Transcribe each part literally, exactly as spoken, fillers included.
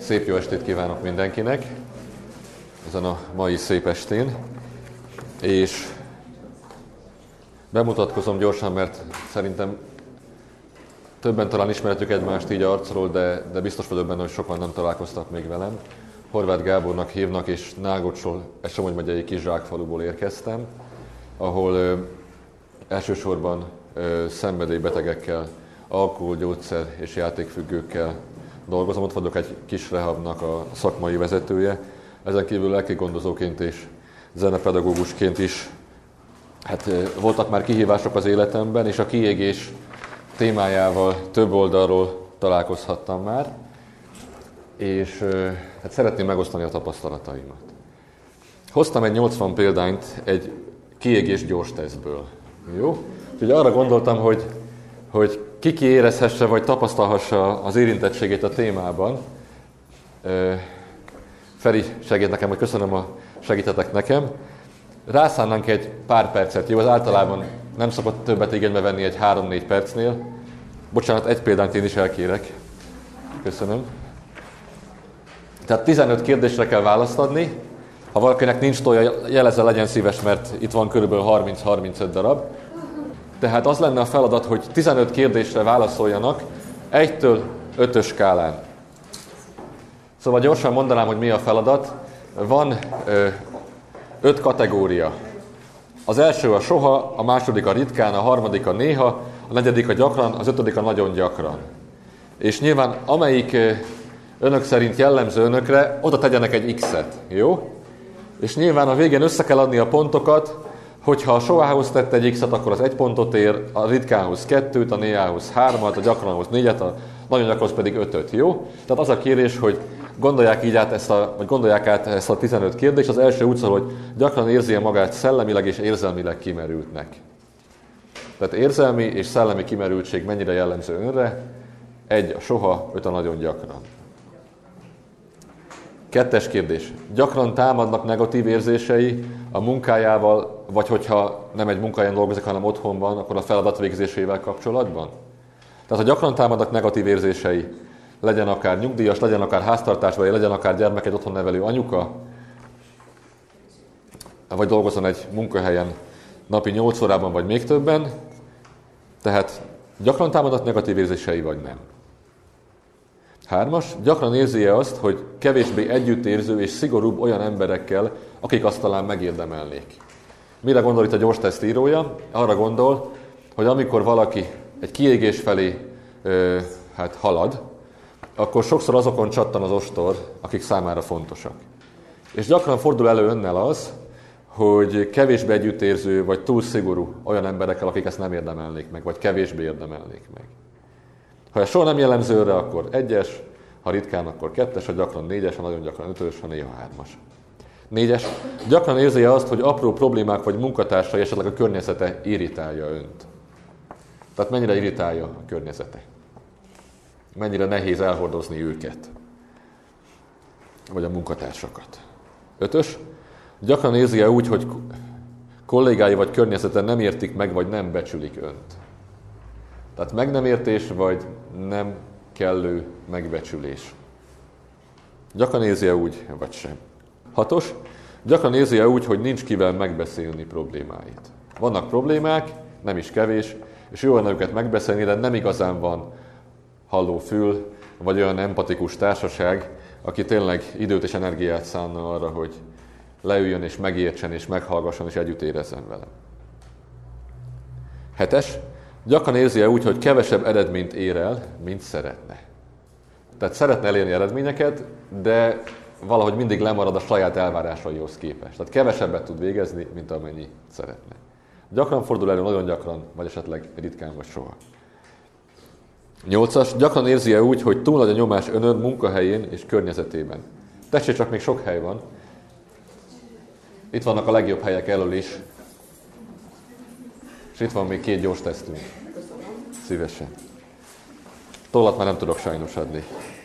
Szép jó estét kívánok mindenkinek ezen a mai szép estén, és bemutatkozom gyorsan, mert szerintem többen talán ismerhetjük egymást így arcról, de, de biztos vagyok benne, hogy sokan nem találkoztak még velem. Horváth Gábornak hívnak, és Nágocsról, egy Somogy megyei kis zsákfaluból érkeztem, ahol ö, elsősorban ö, szenvedélybetegekkel, alkohol, gyógyszer és játékfüggőkkel dolgozom. Ott vagyok egy kis rehabnak a szakmai vezetője. Ezen kívül lelkigondozóként és zenepedagógusként is hát, voltak már kihívások az életemben, és a kiégés témájával több oldalról találkozhattam már, és hát szeretném megosztani a tapasztalataimat. Hoztam egy nyolcvan példányt egy kiégés gyors tesztből. Jó? Úgyhogy arra gondoltam, hogy, hogy ki érezhesse vagy tapasztalhassa az érintettségét a témában. Feri segít nekem, hogy köszönöm, a segítetek nekem. Rászánnánk egy pár percet, jó? Az általában nem szokott többet igénybe venni egy három-négy percnél. Bocsánat, egy példányt én is elkérek. Köszönöm. Tehát tizenöt kérdésre kell választ adni. Ha valakinek nincs tolja, jelezze, legyen szíves, mert itt van körülbelül harminc-harmincöt darab. Tehát az lenne a feladat, hogy tizenöt kérdésre válaszoljanak egytől ötös skálán. Szóval gyorsan mondanám, hogy mi a feladat. Van ö, öt kategória. Az első a soha, a második a ritkán, a harmadik a néha, a negyedik a gyakran, az ötödik a nagyon gyakran. És nyilván amelyik önök szerint jellemző önökre, oda tegyenek egy X-et, jó? És nyilván a végén össze kell adni a pontokat, hogyha a sohához tett egy X-et, akkor az egy pontot ér, a ritkánhoz kettőt, a néhához hármat, a gyakranhoz négyet, a nagyon gyakranhoz pedig ötöt, jó? Tehát az a kérés, hogy gondolják így át ezt a, vagy gondolják át ezt a tizenöt kérdést. Az első úgy szól, hogy gyakran érzi magát szellemileg és érzelmileg kimerültnek. Tehát érzelmi és szellemi kimerültség mennyire jellemző önre? Egy a soha, öt a nagyon gyakran. Kettes kérdés. Gyakran támadnak negatív érzései a munkájával, vagy hogyha nem egy munkahelyen dolgozik, hanem otthon van, akkor a feladat végzésével kapcsolatban? Tehát ha gyakran támadnak negatív érzései, legyen akár nyugdíjas, legyen akár háztartásban, legyen akár gyermek, egy otthon nevelő anyuka, vagy dolgozzon egy munkahelyen napi nyolc órában, vagy még többen, tehát gyakran támadnak negatív érzései, vagy nem. Hármas, gyakran érzi-e azt, hogy kevésbé együttérző és szigorúbb olyan emberekkel, akik azt talán megérdemelnék. Mire gondol itt a gyors teszt írója? Arra gondol, hogy amikor valaki egy kiégés felé ö, hát halad, akkor sokszor azokon csattan az ostor, akik számára fontosak. És gyakran fordul elő önnel az, hogy kevésbé együttérző vagy túl szigorú olyan emberekkel, akik ezt nem érdemelnék meg, vagy kevésbé érdemelnék meg. Ha ez soha nem jellemző őre, akkor egyes, ha ritkán, akkor kettes, ha gyakran négyes, ha nagyon gyakran ötös, ha néha hármas. Négyes. Gyakran érzi azt, hogy apró problémák vagy munkatársai, esetleg a környezete irritálja önt. Tehát mennyire irritálja a környezete. Mennyire nehéz elhordozni őket. Vagy a munkatársakat. Ötös. Gyakran érzi-e úgy, hogy kollégái vagy környezete nem értik meg, vagy nem becsülik önt. Tehát meg nem értés, vagy nem kellő megbecsülés. Gyakran érzi-e úgy, vagy sem. Hatos. Gyakran érzi-e úgy, hogy nincs kivel megbeszélni problémáit. Vannak problémák, nem is kevés, és jó lenne őket megbeszélni, de nem igazán van halló fül, vagy olyan empatikus társaság, aki tényleg időt és energiát szánna arra, hogy leüljön és megértsen és meghallgasson és együtt érezzen vele. Hetes. Gyakran érzi-e úgy, hogy kevesebb eredményt ér el, mint szeretne. Tehát szeretne elérni eredményeket, de valahogy mindig lemarad a saját elvárásaihoz képest. Tehát kevesebbet tud végezni, mint amennyi szeretne. Gyakran fordul elő, nagyon gyakran, vagy esetleg ritkán, vagy soha. Nyolcas. Gyakran érzi-e úgy, hogy túl nagy a nyomás önön munkahelyén és környezetében. Tessék, csak még sok hely van. Itt vannak a legjobb helyek elől is. És itt van még két gyors tesztünk. Szívesen. Tollat már nem tudok sajnos adni.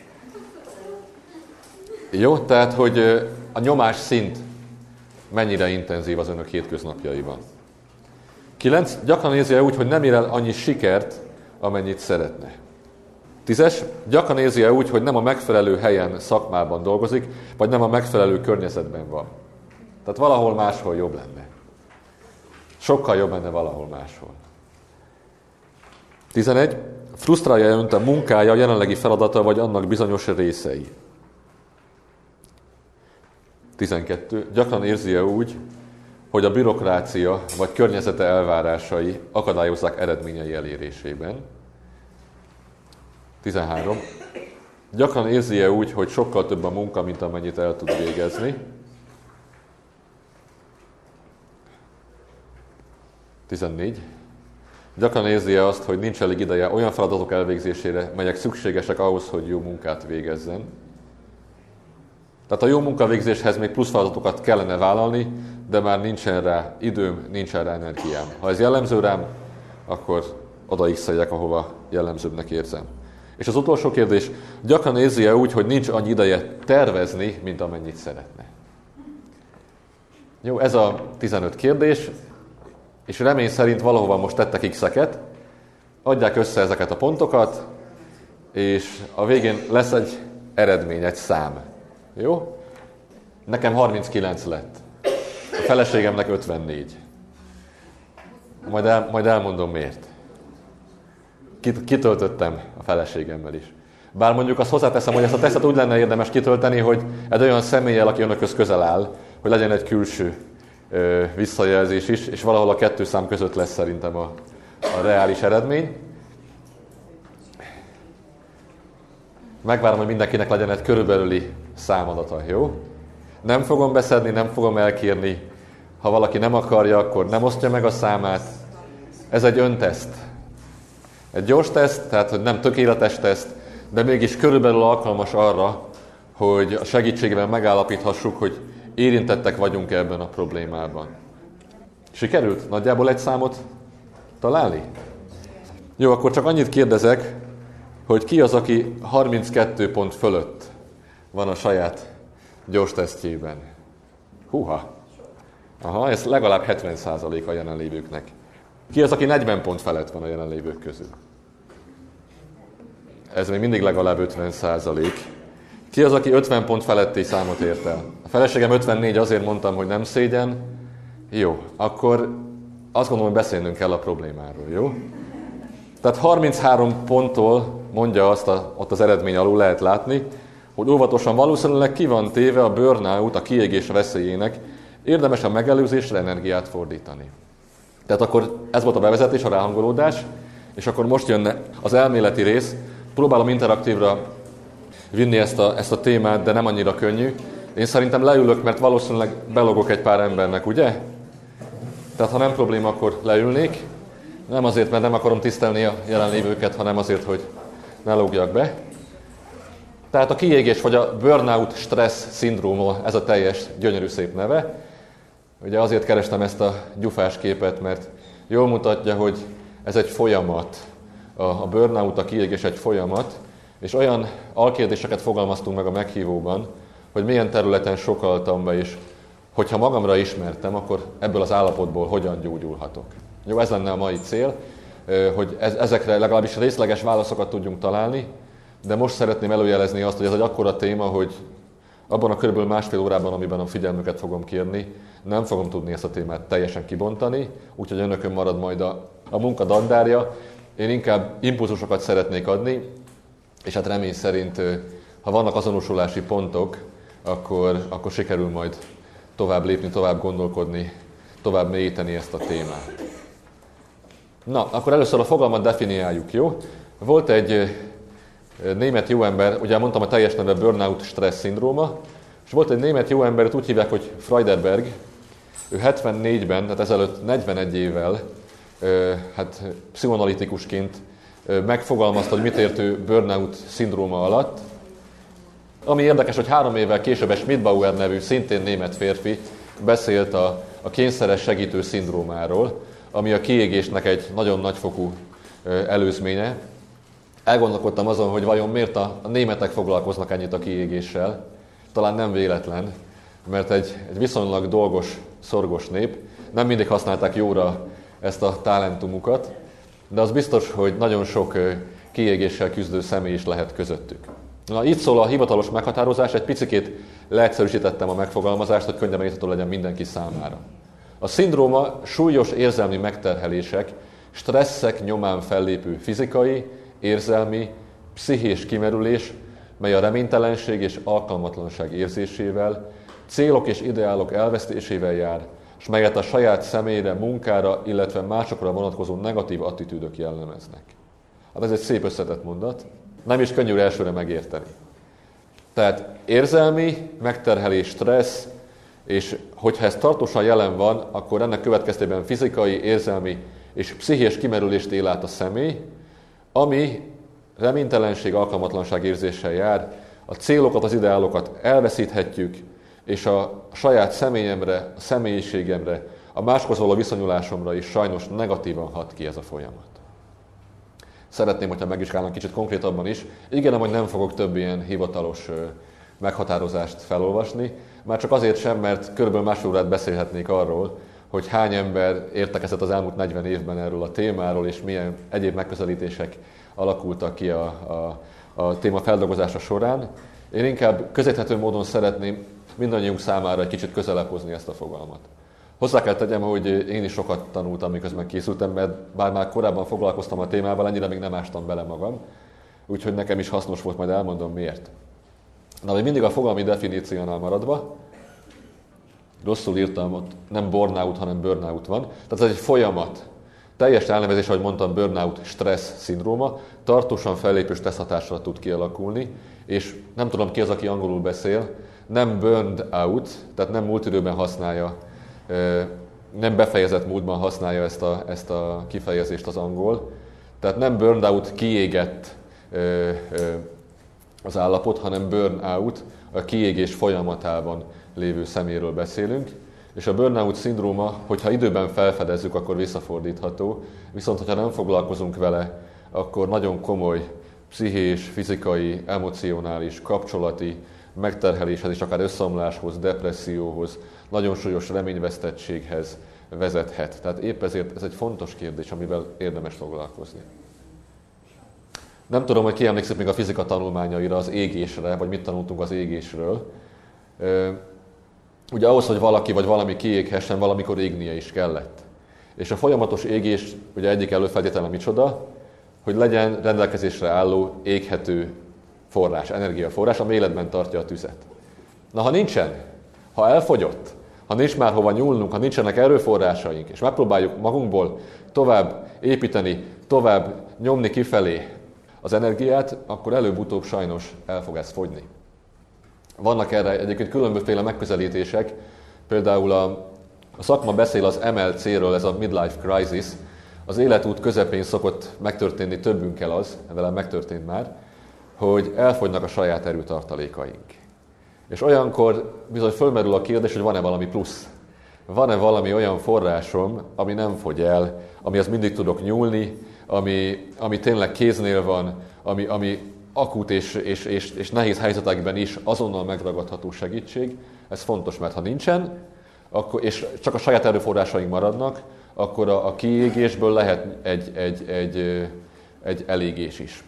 Jó, tehát, hogy a nyomás szint mennyire intenzív az önök hétköznapjaiban. Kilenc. Gyakran érzi úgy, hogy nem ér el annyi sikert, amennyit szeretne. Tízes, gyakran érzi-e úgy, hogy nem a megfelelő helyen, szakmában dolgozik, vagy nem a megfelelő környezetben van. Tehát valahol máshol jobb lenne. Sokkal jobb lenne valahol máshol. tizenegy. Frusztrálja önt a munkája, a jelenlegi feladata, vagy annak bizonyos részei. tizenkettő. Gyakran érzi-e úgy, hogy a bürokrácia vagy környezete elvárásai akadályozzák eredményei elérésében. tizenhárom. Gyakran érzi-e úgy, hogy sokkal több a munka, mint amennyit el tud végezni. tizennégy. Gyakran érzi-e azt, hogy nincs elég ideje olyan feladatok elvégzésére, melyek szükségesek ahhoz, hogy jó munkát végezzen. Tehát a jó munkavégzéshez még plusz feladatokat kellene vállalni, de már nincsen rá időm, nincsen rá energiám. Ha ez jellemző rám, akkor oda x-eljek, ahova jellemzőbbnek érzem. És az utolsó kérdés, gyakran érzi-e úgy, hogy nincs annyi ideje tervezni, mint amennyit szeretne. Jó, ez a tizenöt kérdés, és remény szerint valahova most tettek x-eket, adják össze ezeket a pontokat, és a végén lesz egy eredmény, egy szám. Jó? Nekem harminckilenc lett. A feleségemnek ötvennégy. Majd, el, majd elmondom miért. Kit, kitöltöttem a feleségemmel is. Bár mondjuk azt hozzáteszem, hogy ezt a tesztet úgy lenne érdemes kitölteni, hogy egy olyan személlyel, aki önökhöz közel áll, hogy legyen egy külső ö, visszajelzés is, és valahol a kettő szám között lesz szerintem a, a reális eredmény. Megvárom, hogy mindenkinek legyen egy körülbelüli számadata, jó? Nem fogom beszedni, nem fogom elkérni. Ha valaki nem akarja, akkor nem osztja meg a számát. Ez egy önteszt. Egy gyors teszt, tehát hogy nem tökéletes teszt, de mégis körülbelül alkalmas arra, hogy a segítségével megállapíthassuk, hogy érintettek vagyunk ebben a problémában. Sikerült nagyjából egy számot találni? Jó, akkor csak annyit kérdezek, hogy ki az, aki harminckettő pont fölött van a saját gyors tesztjében. Húha! Aha, ez legalább hetven százalék a jelenlévőknek. Ki az, aki negyven pont felett van a jelenlévők közül? Ez még mindig legalább ötven százalék. Ki az, aki ötven pont feletti számot ért el? A feleségem ötvennégy, azért mondtam, hogy nem szégyen. Jó, akkor azt gondolom, hogy beszélnünk kell a problémáról, jó? Tehát harminchárom ponttól mondja azt, a, ott az eredmény alul lehet látni, hogy óvatosan valószínűleg ki van téve a burnout, a kiégés veszélyének, érdemes a megelőzésre energiát fordítani. Tehát akkor ez volt a bevezetés, a ráhangolódás, és akkor most jönne az elméleti rész. Próbálom interaktívra vinni ezt a, ezt a témát, de nem annyira könnyű. Én szerintem leülök, mert valószínűleg belogok egy pár embernek, ugye? Tehát ha nem probléma, akkor leülnék. Nem azért, mert nem akarom tisztelni a jelenlévőket, hanem azért, hogy ne lógjak be. Tehát a kiégés vagy a burnout stressz szindróma, ez a teljes gyönyörű szép neve. Ugye azért kerestem ezt a gyufás képet, mert jól mutatja, hogy ez egy folyamat. A burnout, a kiégés egy folyamat, és olyan alkérdéseket fogalmaztunk meg a meghívóban, hogy milyen területen sokaltam be, és hogyha magamra ismertem, akkor ebből az állapotból hogyan gyógyulhatok. Jó, ez lenne a mai cél, hogy ezekre legalábbis részleges válaszokat tudjunk találni, de most szeretném előjelezni azt, hogy ez egy akkora téma, hogy abban a körülbelül másfél órában, amiben a figyelmüket fogom kérni, nem fogom tudni ezt a témát teljesen kibontani, úgyhogy önökön marad majd a, a munka dandárja. Én inkább impulzusokat szeretnék adni, és hát remény szerint, ha vannak azonosulási pontok, akkor, akkor sikerül majd tovább lépni, tovább gondolkodni, tovább mélyíteni ezt a témát. Na, akkor először a fogalmat definiáljuk, jó? Volt egy német jó ember, ugye mondtam a teljes neve burnout stressz szindróma, és volt egy német jó ember, úgy hívják, hogy Freudenberg. Ő hetvennégyben, tehát ezelőtt negyvenegy évvel, hát pszichoanalitikusként megfogalmazta, hogy mit ért ő burnout szindróma alatt. Ami érdekes, hogy három évvel később egy Schmidbauer nevű, szintén német férfi beszélt a, a kényszeres segítő szindrómáról, ami a kiégésnek egy nagyon nagyfokú előzménye. Elgondolkodtam azon, hogy vajon miért a, a németek foglalkoznak ennyit a kiégéssel. Talán nem véletlen, mert egy, egy viszonylag dolgos, szorgos nép. Nem mindig használták jóra ezt a talentumukat, de az biztos, hogy nagyon sok kiégéssel küzdő személy is lehet közöttük. Na, így szól a hivatalos meghatározás, egy picikét leegyszerűsítettem a megfogalmazást, hogy könnyebben érthető legyen mindenki számára. A szindróma súlyos érzelmi megterhelések, stresszek nyomán fellépő fizikai, érzelmi, pszichés kimerülés, mely a reménytelenség és alkalmatlanság érzésével, célok és ideálok elvesztésével jár, és melyet a saját személyre, munkára, illetve másokra vonatkozó negatív attitűdök jellemeznek. Hát ez egy szép összetett mondat, nem is könnyű elsőre megérteni. Tehát érzelmi, megterhelés, stressz, és hogyha ez tartósan jelen van, akkor ennek következtében fizikai, érzelmi és pszichés kimerülést él át a személy, ami reménytelenség, alkalmatlanság érzéssel jár, a célokat, az ideálokat elveszíthetjük, és a saját személyemre, a személyiségemre, a máshoz való viszonyulásomra is sajnos negatívan hat ki ez a folyamat. Szeretném, hogyha megvizsgálnánk kicsit konkrétabban is. Ígérem, hogy nem fogok több ilyen hivatalos meghatározást felolvasni, már csak azért sem, mert körülbelül másfél órát beszélhetnék arról, hogy hány ember értekezett az elmúlt negyven évben erről a témáról, és milyen egyéb megközelítések alakultak ki a, a, a téma feldolgozása során. Én inkább közérthető módon szeretném mindannyiunk számára egy kicsit közelebb hozni ezt a fogalmat. Hozzá kell tegyem, hogy én is sokat tanultam, miközben készültem, mert bár már korábban foglalkoztam a témával, ennyire még nem ástam bele magam, úgyhogy nekem is hasznos volt, majd elmondom miért. Na, még mindig a fogalmi definíciónál maradva, rosszul írtam, ott nem burnout, hanem burnout van, tehát ez egy folyamat. Teljes elnevezés, ahogy mondtam, burnout stressz szindróma, tartósan fellépő stressz hatásra tud kialakulni, és nem tudom ki az, aki angolul beszél, nem burned out, tehát nem múlt időben használja, nem befejezett módban használja ezt a, ezt a kifejezést az angol. Tehát nem burned out, kiégett az állapot, hanem burnout, a kiégés folyamatában lévő szeméről beszélünk. És a burnout szindróma, hogyha időben felfedezzük, akkor visszafordítható, viszont ha nem foglalkozunk vele, akkor nagyon komoly pszichés, fizikai, emocionális, kapcsolati megterheléshez és akár összeomláshoz, depresszióhoz, nagyon súlyos reményvesztettséghez vezethet. Tehát épp ezért ez egy fontos kérdés, amivel érdemes foglalkozni. Nem tudom, hogy ki emlékszik még a fizika tanulmányaira, az égésre, vagy mit tanultunk az égésről. Ugye ahhoz, hogy valaki vagy valami kiéghessen, valamikor égnie is kellett. És a folyamatos égés ugye egyik előfeltétele micsoda, hogy legyen rendelkezésre álló éghető forrás, energiaforrás, ami életben tartja a tüzet. Na, ha nincsen, ha elfogyott, ha nincs már hova nyúlnunk, ha nincsenek erőforrásaink, és megpróbáljuk magunkból tovább építeni, tovább nyomni kifelé az energiát, akkor előbb-utóbb sajnos el fog ez fogyni. Vannak erre egyébként különbözőféle megközelítések, például a, a szakma beszél az em el cé-ről, ez a midlife crisis, az életút közepén szokott megtörténni többünkkel az, velem megtörtént már, hogy elfogynak a saját erőtartalékaink. És olyankor bizony fölmerül a kérdés, hogy van-e valami plusz. Van-e valami olyan forrásom, ami nem fogy el, amihez mindig tudok nyúlni, ami, ami tényleg kéznél van, ami, ami akut és, és, és, és nehéz helyzetekben is azonnal megragadható segítség. Ez fontos, mert ha nincsen, akkor, és csak a saját erőforrásaink maradnak, akkor a, a kiégésből lehet egy, egy, egy, egy elégés is.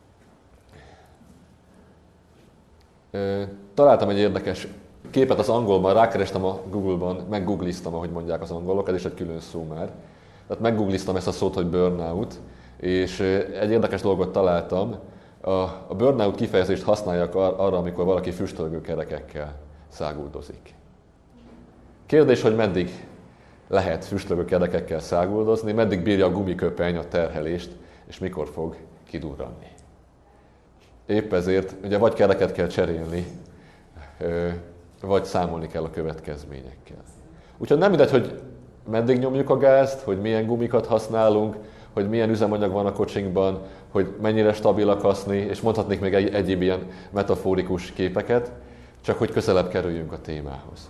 Találtam egy érdekes képet az angolban, rákerestem a Google-ban, meggoogliztam, ahogy mondják az angolok, ez is egy külön szó már. Tehát meggoogliztam ezt a szót, hogy burnout, és egy érdekes dolgot találtam. A, a burnout kifejezést használják ar- arra, amikor valaki füstölgő kerekekkel száguldozik. Kérdés, hogy meddig lehet füstölgő kerekekkel száguldozni, meddig bírja a gumiköpeny a terhelést, és mikor fog kidurranni. Épp ezért ugye vagy kereket kell cserélni, vagy számolni kell a következményekkel. Úgyhogy nem mindegy, hogy meddig nyomjuk a gázt, hogy milyen gumikat használunk, hogy milyen üzemanyag van a kocsinkban, hogy mennyire stabil a kaszni, és mondhatnék még egy, egyéb ilyen metaforikus képeket, csak hogy közelebb kerüljünk a témához.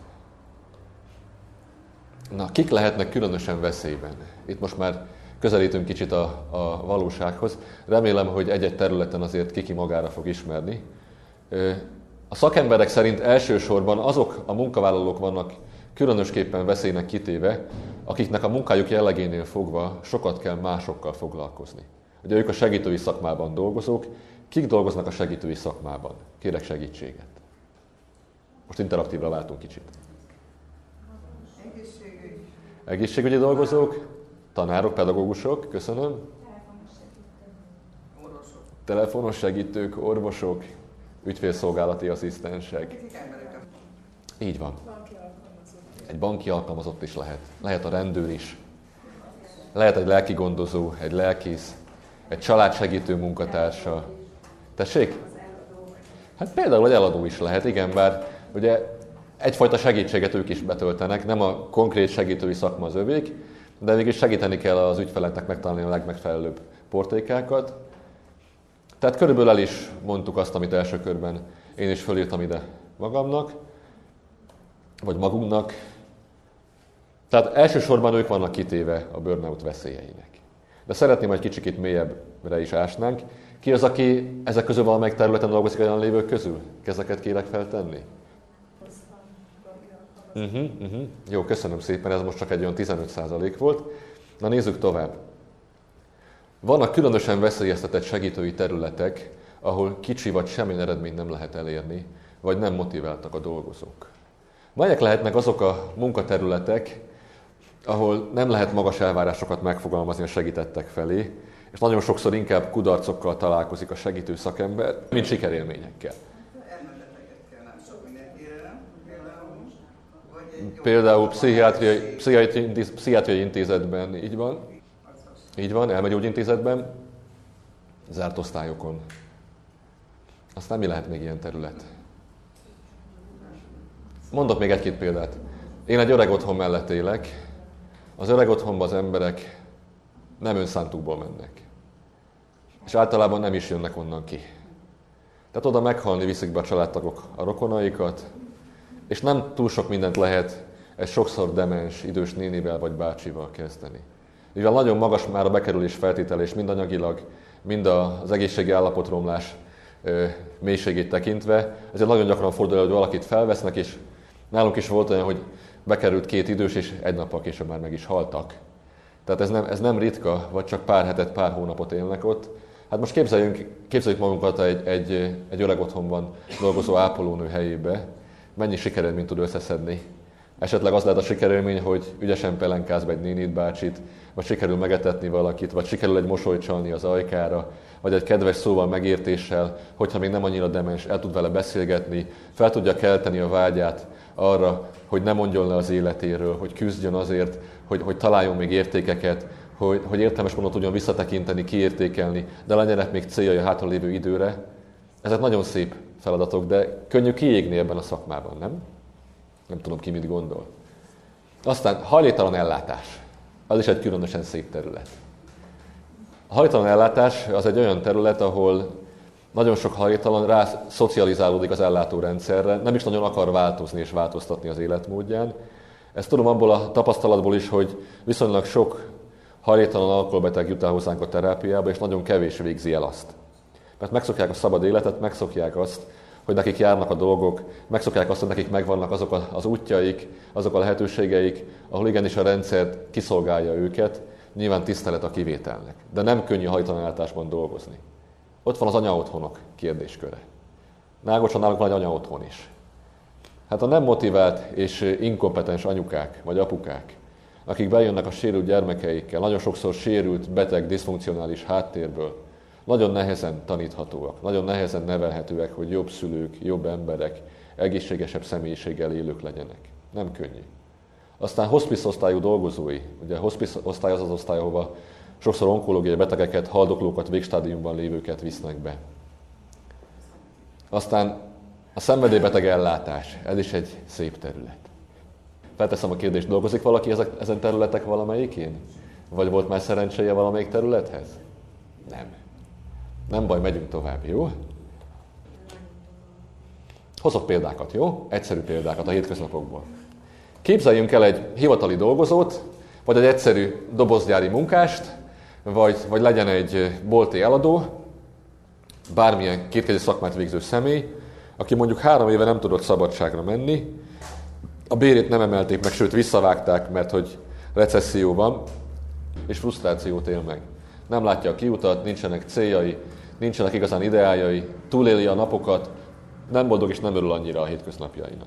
Na, kik lehetnek különösen veszélyben? Itt most már közelítünk kicsit a, a valósághoz. Remélem, hogy egy-egy területen azért kiki magára fog ismerni. A szakemberek szerint elsősorban azok a munkavállalók vannak különösképpen veszélynek kitéve, akiknek a munkájuk jellegénél fogva sokat kell másokkal foglalkozni. Ugye ők a segítői szakmában dolgozók. Kik dolgoznak a segítői szakmában? Kérek segítséget. Most interaktívra váltunk kicsit. Egészségügy. Egészségügyi dolgozók, tanárok, pedagógusok, köszönöm. Orvosok. Telefonos segítők, orvosok, ügyfélszolgálati asszisztensek. Így van. Egy banki alkalmazott is lehet. Lehet a rendőr is. Lehet egy lelki gondozó, egy lelkész, egy családsegítő munkatársa. Tessék? Hát például egy eladó is lehet, igen, bár ugye egyfajta segítséget ők is betöltenek, nem a konkrét segítői szakma az övék, de mégis segíteni kell az ügyfeleknek megtalálni a legmegfelelőbb portékákat. Tehát körülbelül el is mondtuk azt, amit első körben én is fölírtam ide magamnak, vagy magunknak. Tehát elsősorban ők vannak kitéve a burnout veszélyeinek. De szeretném, hogy kicsikét mélyebbre is ásnánk. Ki az, aki ezek közül valamelyik területen dolgozik olyan lévők közül? Kezeket kérek feltenni? Uh-huh, uh-huh. Jó, köszönöm szépen, ez most csak egy olyan tizenöt százalék volt. Na nézzük tovább. Vannak különösen veszélyeztetett segítői területek, ahol kicsi vagy semmilyen eredményt nem lehet elérni, vagy nem motiváltak a dolgozók. Melyek lehetnek azok a munkaterületek, ahol nem lehet magas elvárásokat megfogalmazni a segítettek felé, és nagyon sokszor inkább kudarcokkal találkozik a segítő szakember, mint sikerélményekkel. Például pszichiátriai, pszichiátriai intézetben, így van. Így van, elmegyógyintézetben, zárt osztályokon. Aztán mi lehet még ilyen terület? Mondok még egy-két példát. Én egy öreg otthon mellett élek. Az öreg otthonban az emberek nem önszántukból mennek. És általában nem is jönnek onnan ki. Tehát oda meghalni viszik be a családtagok a rokonaikat, és nem túl sok mindent lehet egy sokszor demens idős nénivel vagy bácsival kezdeni. Mivel nagyon magas már a bekerülés feltételés, mind anyagilag, mind az egészségi állapotromlás mélységét tekintve, ezért nagyon gyakran fordul elő, hogy valakit felvesznek, és nálunk is volt olyan, hogy bekerült két idős, és egy nappal később már meg is haltak. Tehát ez nem, ez nem ritka, vagy csak pár hetet, pár hónapot élnek ott. Hát most képzeljünk, képzeljük magunkat egy, egy, egy öreg otthonban dolgozó ápolónő helyébe, mennyi sikerélményt tud összeszedni. Esetleg az lehet a sikerélmény, hogy ügyesen pelenkáz be egy nénit, bácsit, vagy sikerül megetetni valakit, vagy sikerül egy mosolyt csalni az ajkára, vagy egy kedves szóval, megértéssel, hogyha még nem annyira demens, el tud vele beszélgetni, fel tudja kelteni a vágyát arra, hogy ne mondjon le az életéről, hogy küzdjön azért, hogy, hogy találjon még értékeket, hogy, hogy értelmes módon tudjon visszatekinteni, kiértékelni, de legyenek még céljai a hátralévő időre. Ezek nagyon szép feladatok, de könnyű kiégni ebben a szakmában, nem? Nem tudom, ki mit gondol. Aztán hajléktalan ellátás. Az is egy különösen szép terület. A hajléktalan ellátás az egy olyan terület, ahol nagyon sok hajléktalan rá szocializálódik az ellátórendszerre, nem is nagyon akar változni és változtatni az életmódján. Ezt tudom abból a tapasztalatból is, hogy viszonylag sok hajléktalan alkoholbeteg jut el hozzánk a terápiába, és nagyon kevés végzi el azt. Mert megszokják a szabad életet, megszokják azt, hogy nekik járnak a dolgok, megszokják azt, hogy nekik megvannak azok az útjaik, azok a lehetőségeik, ahol igenis a rendszer kiszolgálja őket, nyilván tisztelet a kivételnek. De nem könnyű hajléktalanellátásban dolgozni. Ott van az anyaotthonok kérdésköre. Nágocson nálunk van egy anyaotthon is. Hát a nem motivált és inkompetens anyukák vagy apukák, akik bejönnek a sérült gyermekeikkel, nagyon sokszor sérült, beteg, diszfunkcionális háttérből, nagyon nehezen taníthatóak, nagyon nehezen nevelhetőek, hogy jobb szülők, jobb emberek, egészségesebb személyiséggel élők legyenek. Nem könnyű. Aztán hospice osztályú dolgozói, ugye a hospice osztály az az osztály, ahova sokszor onkológiai betegeket, haldoklókat, végstádiumban lévőket visznek be. Aztán a szenvedélybeteg ellátás, ez is egy szép terület. Felteszem a kérdést, dolgozik valaki ezek, ezen területek valamelyikén? Vagy volt már szerencséje valamelyik területhez? Nem. Nem baj, megyünk tovább, jó? Hozok példákat, jó? Egyszerű példákat a hétköznapokból. Képzeljünk el egy hivatali dolgozót, vagy egy egyszerű dobozgyári munkást, vagy, vagy legyen egy bolti eladó, bármilyen kétkezi szakmát végző személy, aki mondjuk három éve nem tudott szabadságra menni, a bérét nem emelték meg, sőt visszavágták, mert hogy recesszió van, és frusztrációt él meg. Nem látja a kiutat, nincsenek céljai, nincsenek igazán ideáljai, túléli a napokat, nem boldog és nem örül annyira a hétköznapjainak.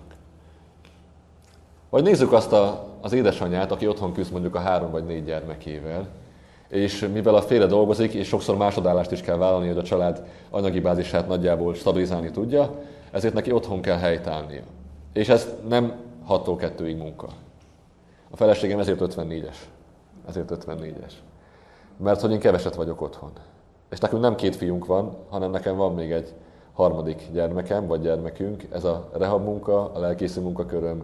Vagy nézzük azt a, az édesanyját, aki otthon küzd mondjuk a három vagy négy gyermekével, és mivel a férje dolgozik, és sokszor másodállást is kell vállalni, hogy a család anyagi bázisát nagyjából stabilizálni tudja, ezért neki otthon kell helytállnia. És ez nem hattól kettőig munka. A feleségem ezért ötvennégyes. Ezért ötvennégyes. Mert hogy én keveset vagyok otthon. És nekünk nem két fiunk van, hanem nekem van még egy harmadik gyermekem, vagy gyermekünk. Ez a rehab munka, a lelkészi munkaköröm,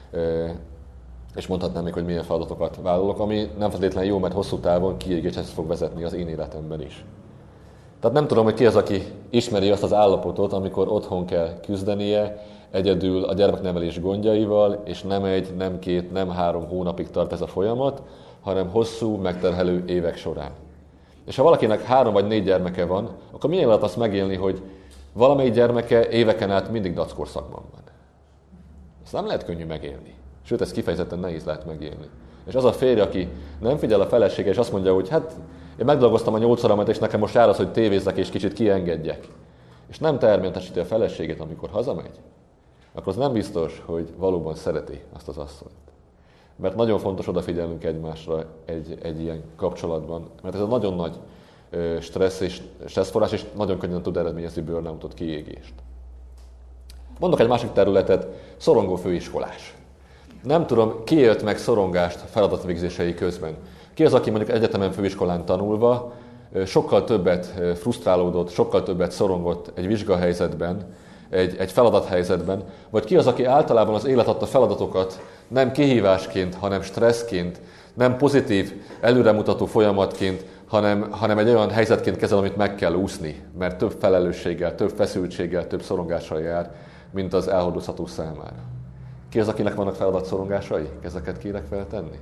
és mondhatnám még, hogy milyen feladatokat vállalok, ami nem feltétlenül jó, mert hosszú távon kiégéshez fog vezetni az én életemben is. Tehát nem tudom, hogy ki az, aki ismeri azt az állapotot, amikor otthon kell küzdenie, egyedül a gyermeknevelés gondjaival, és nem egy, nem két, nem három hónapig tart ez a folyamat, hanem hosszú, megterhelő évek során. És ha valakinek három vagy négy gyermeke van, akkor milyen lehet azt megélni, hogy valamelyik gyermeke éveken át mindig dackorszakban van. Ezt nem lehet könnyű megélni. Sőt, ez kifejezetten nehéz lehet megélni. És az a férj, aki nem figyel a felesége, és azt mondja, hogy hát én megdolgoztam a nyolc óramat, és nekem most jár az, hogy tévézzek, és kicsit kiengedjek. És nem természetesíti a feleségét, amikor hazamegy, akkor az nem biztos, hogy valóban szereti azt az asszonyt. Mert nagyon fontos odafigyelnünk egymásra egy, egy ilyen kapcsolatban, mert ez egy nagyon nagy stressz és stresszforrás, és nagyon könnyen tud eredményezni burnoutot, kiégést. Mondok egy másik területet, szorongó főiskolás. Nem tudom, ki élt meg szorongást feladatvégzései közben. Ki az, aki mondjuk egyetemen főiskolán tanulva sokkal többet frusztrálódott, sokkal többet szorongott egy vizsgahelyzetben, egy, egy feladathelyzetben, vagy ki az, aki általában az élet adta feladatokat nem kihívásként, hanem stresszként, nem pozitív, előremutató folyamatként, hanem, hanem egy olyan helyzetként kezel, amit meg kell úszni, mert több felelősséggel, több feszültséggel, több szorongással jár, mint az elhordozható számára. Ki az, akinek vannak feladatszorongásai? Ezeket kérek feltenni?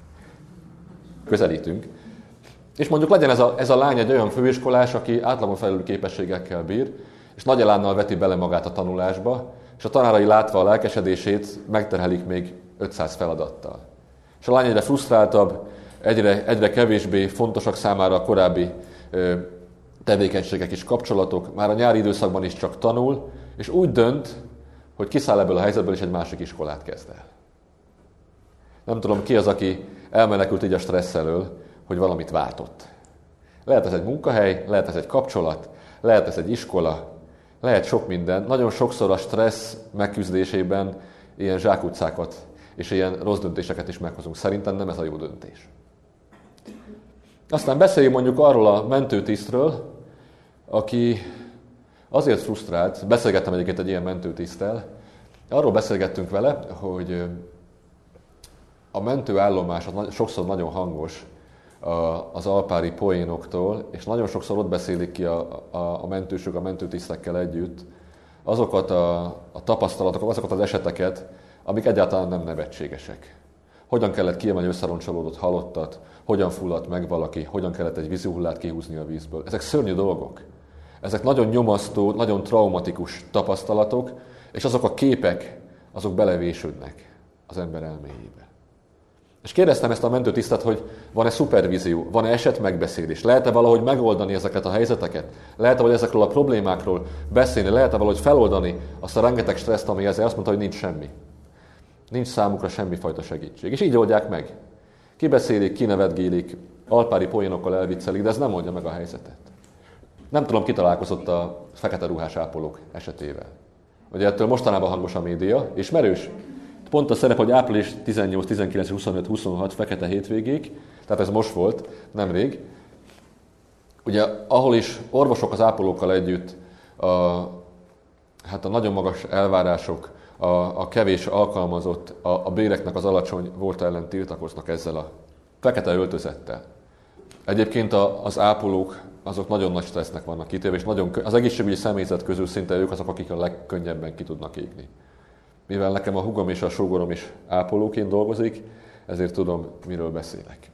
Közelítünk. És mondjuk legyen ez a, ez a lány egy olyan főiskolás, aki átlagon felüli képességekkel bír, és nagy elánnal veti bele magát a tanulásba, és a tanárai látva a lelkesedését megterhelik még ötszáz feladattal. És a lány egyre frusztráltabb, egyre, egyre kevésbé fontosak számára a korábbi ö, tevékenységek és kapcsolatok, már a nyári időszakban is csak tanul, és úgy dönt, hogy kiszáll ebből a helyzetből, és egy másik iskolát kezd el. Nem tudom, ki az, aki elmenekült így a stressz elől, hogy valamit váltott. Lehet ez egy munkahely, lehet ez egy kapcsolat, lehet ez egy iskola, lehet sok minden. Nagyon sokszor a stressz megküzdésében ilyen zsákutcákat és ilyen rossz döntéseket is meghozunk. Szerintem nem ez a jó döntés. Aztán beszéljünk mondjuk arról a mentőtisztről, aki azért frusztrált, beszélgettem egyébként egy ilyen mentőtiszttel, arról beszélgettünk vele, hogy a mentőállomás sokszor nagyon hangos az alpári poénoktól, és nagyon sokszor ott beszélik ki a, a, a mentősök, a mentőtisztekkel együtt azokat a, a tapasztalatokat, azokat az eseteket, amik egyáltalán nem nevetségesek. Hogyan kellett kiemelni összeroncsolódott halottat, hogyan fulladt meg valaki, hogyan kellett egy vízihullát kihúzni a vízből. Ezek szörnyű dolgok. Ezek nagyon nyomasztó, nagyon traumatikus tapasztalatok, és azok a képek, azok belevésődnek az ember elméjébe. És kérdeztem ezt a mentőtisztet, hogy van-e szupervízió, van-e esetmegbeszélés, lehet-e valahogy megoldani ezeket a helyzeteket, lehet-e valahogy ezekről a problémákról beszélni, lehet-e valahogy feloldani azt a rengeteg stresszt, ami ezzel azt mondta, hogy nincs semmi. Nincs számukra semmifajta segítség. És így oldják meg. Kibeszélik, kinevetgélik, alpári poénokkal elviccelik, de ez nem oldja meg a helyzetet. Nem tudom, ki találkozott a fekete ruhás ápolók esetével. Ugye ettől mostanában hangos a média, ismerős? Pont a szerep, hogy április tizennyolc, tizenkilenc, huszonöt, huszonhat fekete hétvégéig, tehát ez most volt, nemrég. Ugye, ahol is orvosok az ápolókkal együtt a, hát a nagyon magas elvárások, a, a kevés alkalmazott, a, a béreknek az alacsony volt ellen tiltakoznak ezzel a fekete öltözettel. Egyébként a, az ápolók azok nagyon nagy stressznek vannak kitéve, és nagyon, az egészségügyi személyzet közül szinte ők azok, akik a legkönnyebben ki tudnak égni. Mivel nekem a húgom és a sógorom is ápolóként dolgozik, ezért tudom, miről beszélek.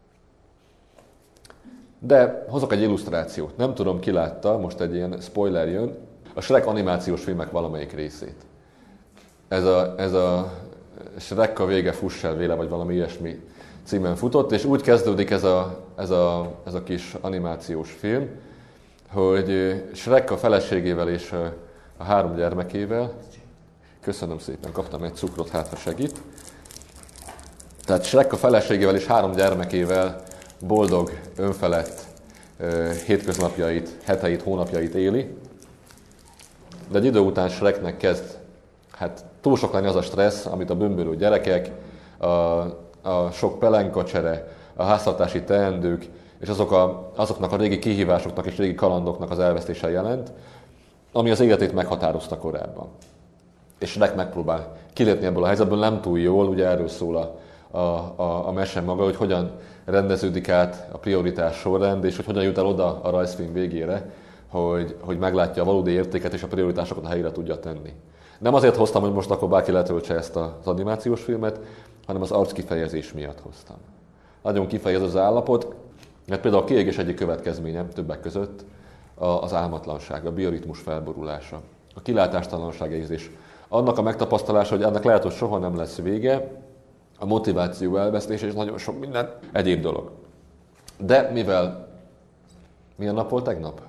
De hozok egy illusztrációt. Nem tudom, ki látta, most egy ilyen spoiler jön, a Shrek animációs filmek valamelyik részét. Ez a, ez a Shrek a vége fuss el véle, vagy valami ilyesmi címen futott, és úgy kezdődik ez a, ez a, ez a kis animációs film, hogy Shrek a feleségével és a három gyermekével, köszönöm szépen, kaptam egy cukrot, hát ha segít. Tehát Shrek a feleségével és három gyermekével boldog, önfelett hétköznapjait, heteit, hónapjait éli. De egy idő után Shreknek kezd hát túl sok lenni az a stressz, amit a bömbölő gyerekek, a, a sok pelenkacsere, a háztartási teendők, és azok a, azoknak a régi kihívásoknak és régi kalandoknak az elvesztése jelent, ami az életét meghatározta korábban. És Shrek megpróbál kilépni ebből a helyzetből, nem túl jól, ugye erről szól a, a, a, a mese maga, hogy hogyan rendeződik át a prioritás sorrend, és hogy hogyan jut el oda a rajzfilm végére, hogy, hogy meglátja a valódi értéket és a prioritásokat a helyre tudja tenni. Nem azért hoztam, hogy most akkor bárki letöltse ezt az animációs filmet, hanem az arckifejezés miatt hoztam. Nagyon kifejez az állapot, mert például a kiégés egyik következménye többek között az álmatlanság, a bioritmus felborulása, a kilátástalanság érzés. Annak a megtapasztalása, hogy ennek lehet, hogy soha nem lesz vége, a motiváció elvesztése és nagyon sok minden egyéb dolog. De mivel... Milyen nap volt tegnap?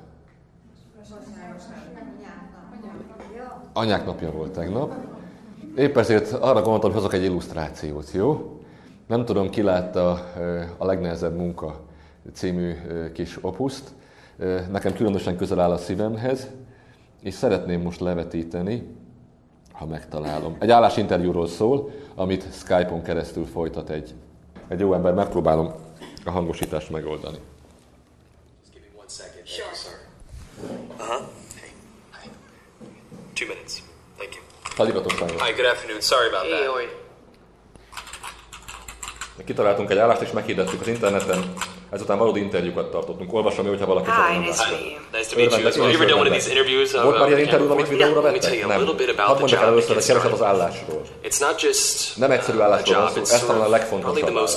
Anyák napja volt tegnap. Épp ezért arra gondoltam, hogy hozok egy illusztrációt, jó? Nem tudom, ki látta a Legnehezebb munka című kis opuszt. Nekem különösen közel áll a szívemhez, és szeretném most levetíteni, ha megtalálom. Egy állásinterjúról szól, amit Skype-on keresztül folytat egy, egy jó ember. Megpróbálom a hangosítást megoldani. Uh-huh. Hey. Two minutes. Thank you. Hi, good afternoon. Sorry about that. Kitaláltunk egy állást, és meghirdettük az interneten, ezután valódi interjúkat tartottunk. Olvasom, hogyha valaki szeretne. Nice to meet you as well. You ever done one of these interviews? Volt már ilyen interjú, amit videóra vettek? Nem. Hadd mondjak el először, hogy keresem az állásról. Nem egyszerű állásról van szó, ez talán a legfontosabb állás.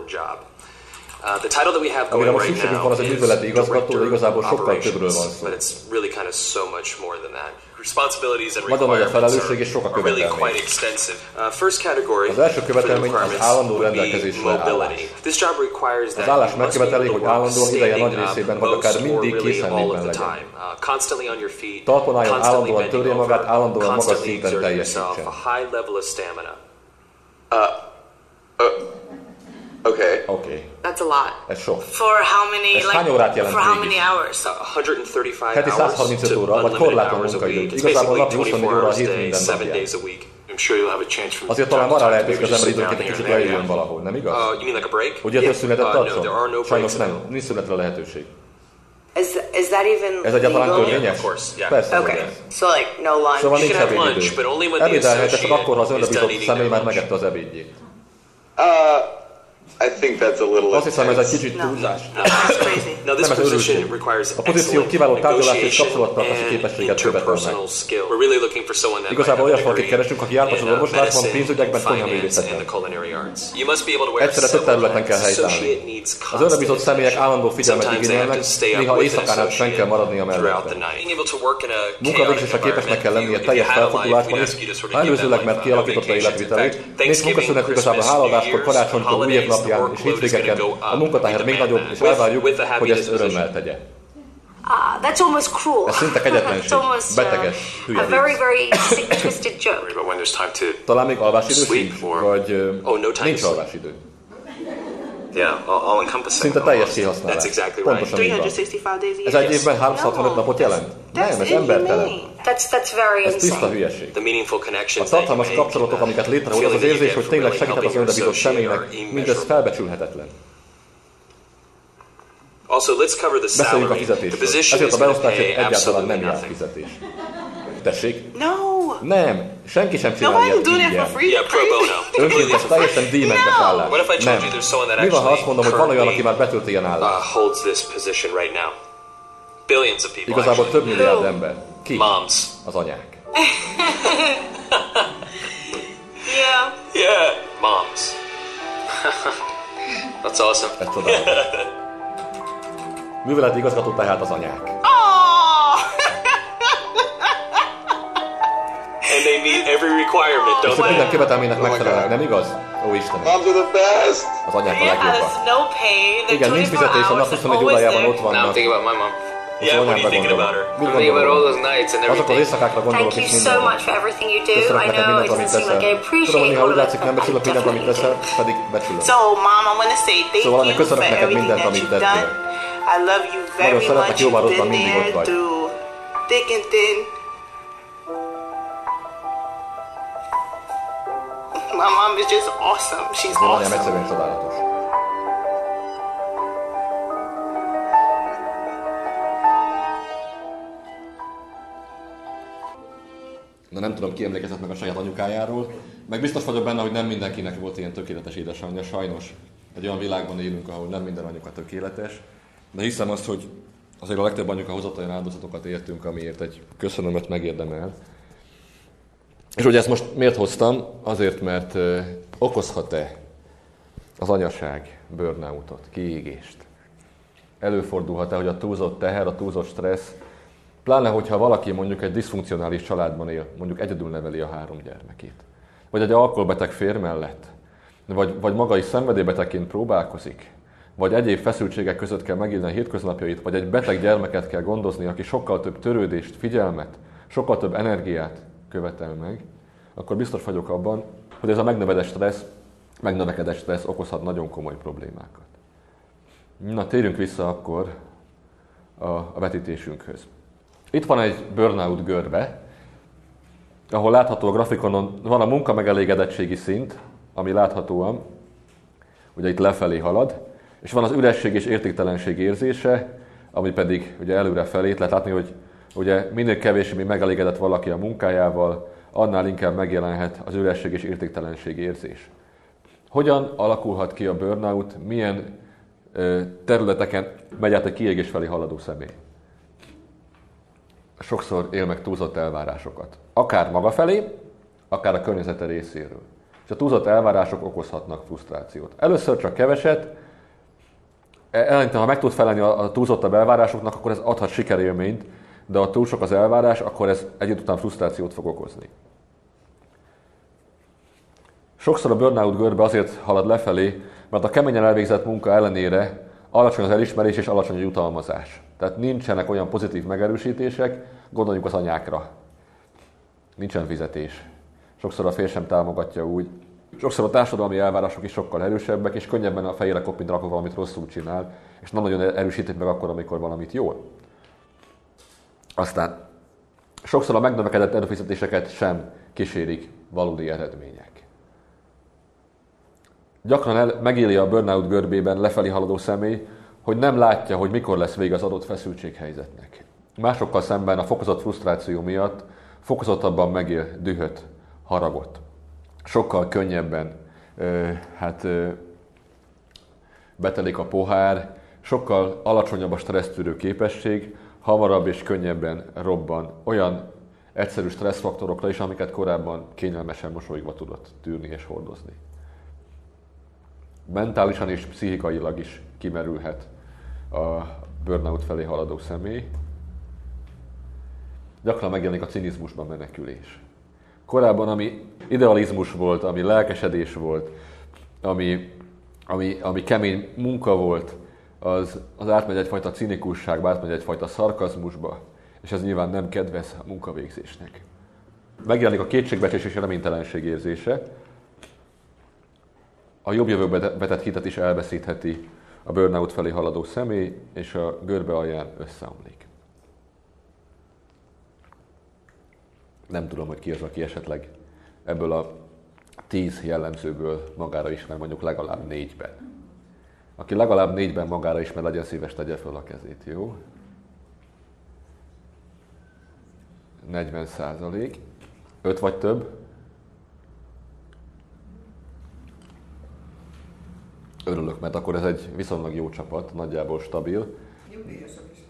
Uh, the title that we have going right now is Director of Operations, but it's really kind of so much more than that. Responsibilities and requirements are really quite extensive. Uh, first category for the requirements would be mobility. This job requires that you must be able to work standing up most or really all of the time. Uh, constantly on your feet, constantly bending over, constantly exerting yourself, a high level of stamina. Uh, uh, Okay. Okay. That's a lot. Ez sok. For how many, Ez like, hány órát jelent for how many hours? one hundred thirty-five heti száz harmincöt óra, vagy korlátlan munkaidő. Igazából napi huszonnégy óra a hét minden napján. Azért talán van rá lehetőség, az ember időnként egy kicsit leüljön valahol, nem igaz? Uh, you mean like a break? Ugye yeah. szünetet tartson? Uh, no, Sajnos nem, nincs szünetre lehetőség. Is, is that even Ez egyáltalán legal? törvényes? Of course, yeah. Persze, okay. So like no lunch. Szóval you nincs can have lunch, but only when the Ebédelhetett csak associate akkor, ha az is done önrebízott eating személy their már lunch. megette az ebédjét. Uh, I think that's a little Azt hiszem, ez egy kicsit No. túlzás. No, that's crazy. Now this Nem, ez position örültség. requires A pozíció excellent kiváló tárgyalási és negotiation kapcsolattartási and képességet követel meg. interpersonal skill. We're really looking for someone that might Igazából have a olyas valakit degree keresünk, aki jártas az in, uh, orvoslásban, medicine, pénzügyekben, finance, and konyhaművészetben. the culinary arts. You must be able to wear Egyszerre több several területen kell hats. helytállni. Associate needs Az constant önrebízott személyek attention. állandó figyelmet Sometimes they have igényelnek, to stay up néha with an éjszakán át fenn kell maradnia associate throughout the mellette. night. Being able to work in a Munkavégzésre képesnek kell lennie teljes felfogulásban is, ha előzőleg mert kialakította életvitelét, nincs munkaszünet igazából hálaadáskor, karácsonykor, új év napján és hétvégeken, a munkateher még nagyobb, és elvárjuk, hogy ezt örömmel tegye. Ah, that's almost cruel. Ez szinte kegyetlenség, It's almost beteges, uh, hülye a very, vicc. very sick, twisted joke. But when there's time to Talán még alvásidő sleep sincs, or- vagy ö, Oh, no time nincs to sleep. alvásidő. yeah, all, all encompassing. Szinte teljes kihasználás. That's exactly right. Pontosan így van. three hundred sixty-five days a year. Ez egy évben háromszázhatvanöt napot jelent? Nem, ez embertelen. That's, that's very Ez tiszta insane. hülyeség. The meaningful A connections that you tartalmas make, kapcsolatok, uh, amiket létrehoz, az feeling az that you érzés, get hogy from tényleg really segített az helping your önrebízott associate személynek, are mindez immeasurable. felbecsülhetetlen. Also, let's cover the Beszéljünk a salary. The fizetésről. position Ezért is a going to beosztásért pay egyáltalán nem absolutely jár nothing. fizetés. Tessék? No. Nem, senki sem csinálja Nobody's doing it ingyen. for free. Yeah, pro bono. Önkéntes, teljesen díjmentes állás. What if I told Nem. you there's someone that Mi van, ha actually azt mondom, hogy van olyan, aki currently már betölt ilyen uh, állást? holds this position right now? Billions of people. Igazából több actually. milliárd ember. Ki? Moms. Az anyák. Yeah. Yeah, moms. That's awesome. Ez csodálatos. Műveleti igazgató tehát az anyák. Oh. And they meet every requirement, don't they? Minden követelménynek megfelelnek, nem igaz? Ó Istenem. Moms are the best. Az anyák a legjobbak. no pay. Igen, nincs fizetés, a nap huszonnégy órájában ott vannak. Now I'm thinking about my mom. Yeah, what are you thinking about her? I'm thinking about all those nights and everything. Azok az éjszakákra gondolok Thank is you mindenre. so much for everything you do. Köszönöm I neked know mindent, it amit doesn't seem teszel. like I Tudom, appreciate néha all úgy of látszik, nem it, but becsülök I mindent, amit definitely teszel, do. pedig becsülöm. So, Mom, I want to say thank Szóval you köszönök for neked everything mindent, that amit you've tettél. done. I love you very Nagyon szeretlek, much. jóval You've rosszban been mindig ott there vagy. through thick and thin. My mom is just awesome. She's Az anyám awesome. egyszerűen csodálatos. De nem tudom, ki emlékezett meg a saját anyukájáról. Meg biztos vagyok benne, hogy nem mindenkinek volt ilyen tökéletes édesanyja, sajnos. Egy olyan világban élünk, ahol nem minden anyuka tökéletes. De hiszem azt, hogy azért a legtöbb anyuka hozott olyan áldozatokat értünk, amiért egy köszönömet megérdemel. És hogy ezt most miért hoztam? Azért, mert euh, okozhat-e az anyaság burnoutot, kiégést? Előfordulhat-e, hogy a túlzott teher, a túlzott stressz, pláne, hogyha valaki mondjuk egy diszfunkcionális családban él, mondjuk egyedül neveli a három gyermekét, vagy egy alkoholbeteg férj mellett, vagy, vagy maga is szenvedélybetegként próbálkozik, vagy egyéb feszültségek között kell megélni a hétköznapjait, vagy egy beteg gyermeket kell gondozni, aki sokkal több törődést, figyelmet, sokkal több energiát követel meg, akkor biztos vagyok abban, hogy ez a megnövedett stressz, megnövekedett stressz okozhat nagyon komoly problémákat. Na, térjünk vissza akkor a, a vetítésünkhöz. Itt van egy burnout görbe, ahol látható a grafikonon, van a munka megelégedettségi szint, ami láthatóan, ugye itt lefelé halad, és van az üresség és értéktelenség érzése, ami pedig ugye előre felé, lehet látni, hogy ugye minél kevésbé megelégedett valaki a munkájával, annál inkább megjelenhet az üresség és értéktelenség érzés. Hogyan alakulhat ki a burnout, milyen ö, területeken megy át a kiégés felé haladó személy? Sokszor él meg túlzott elvárásokat. Akár maga felé, akár a környezete részéről. És a túlzott elvárások okozhatnak frusztrációt. Először csak keveset, eleinte, ha meg tud felelni a túlzottabb elvárásoknak, akkor ez adhat sikerélményt, de ha túl sok az elvárás, akkor ez egy idő után frusztrációt fog okozni. Sokszor a burnout görbe azért halad lefelé, mert a keményen elvégzett munka ellenére alacsony az elismerés és alacsony a jutalmazás. Tehát nincsenek olyan pozitív megerősítések, gondoljunk az anyákra. Nincsen fizetés. Sokszor a férj sem támogatja úgy. Sokszor a társadalmi elvárások is sokkal erősebbek, és könnyebben a fejére kopint rakva valamit rosszul csinál, és nem nagyon erősítik meg akkor, amikor valamit jól. Aztán sokszor a megnövekedett előfizetéseket sem kísérik valódi eredmények. Gyakran el, megéli a burnout görbében lefelé haladó személy, hogy nem látja, hogy mikor lesz vége az adott feszültséghelyzetnek. Másokkal szemben a fokozott frusztráció miatt fokozottabban megél dühöt, haragot. Sokkal könnyebben ö, hát, ö, betelik a pohár, sokkal alacsonyabb a stressztűrő képesség, hamarabb és könnyebben robban olyan egyszerű stresszfaktorokra is, amiket korábban kényelmesen mosolyogva tudott tűrni és hordozni. Mentálisan és pszichikailag is kimerülhet a burnout felé haladó személy. Gyakran megjelenik a cinizmusban menekülés. Korábban, ami idealizmus volt, ami lelkesedés volt, ami, ami, ami kemény munka volt, az, az átmegy egyfajta cinikusságba, átmegy egyfajta szarkazmusba, és ez nyilván nem kedvez a munkavégzésnek. Megjelenik a kétségbeesés és reménytelenség érzése. A jobb jövőbe vetett hitet is elveszítheti a burnout felé haladó személy, és a görbe alján összeomlik. Nem tudom, hogy ki az, aki esetleg ebből a tíz jellemzőből magára ismer, mondjuk legalább négyben. Aki legalább négyben magára ismer, legyen szíves, tegye föl a kezét, jó? negyven százalék. öt vagy több? Örülök, mert akkor ez egy viszonylag jó csapat, nagyjából stabil. Nyugdíjasok is.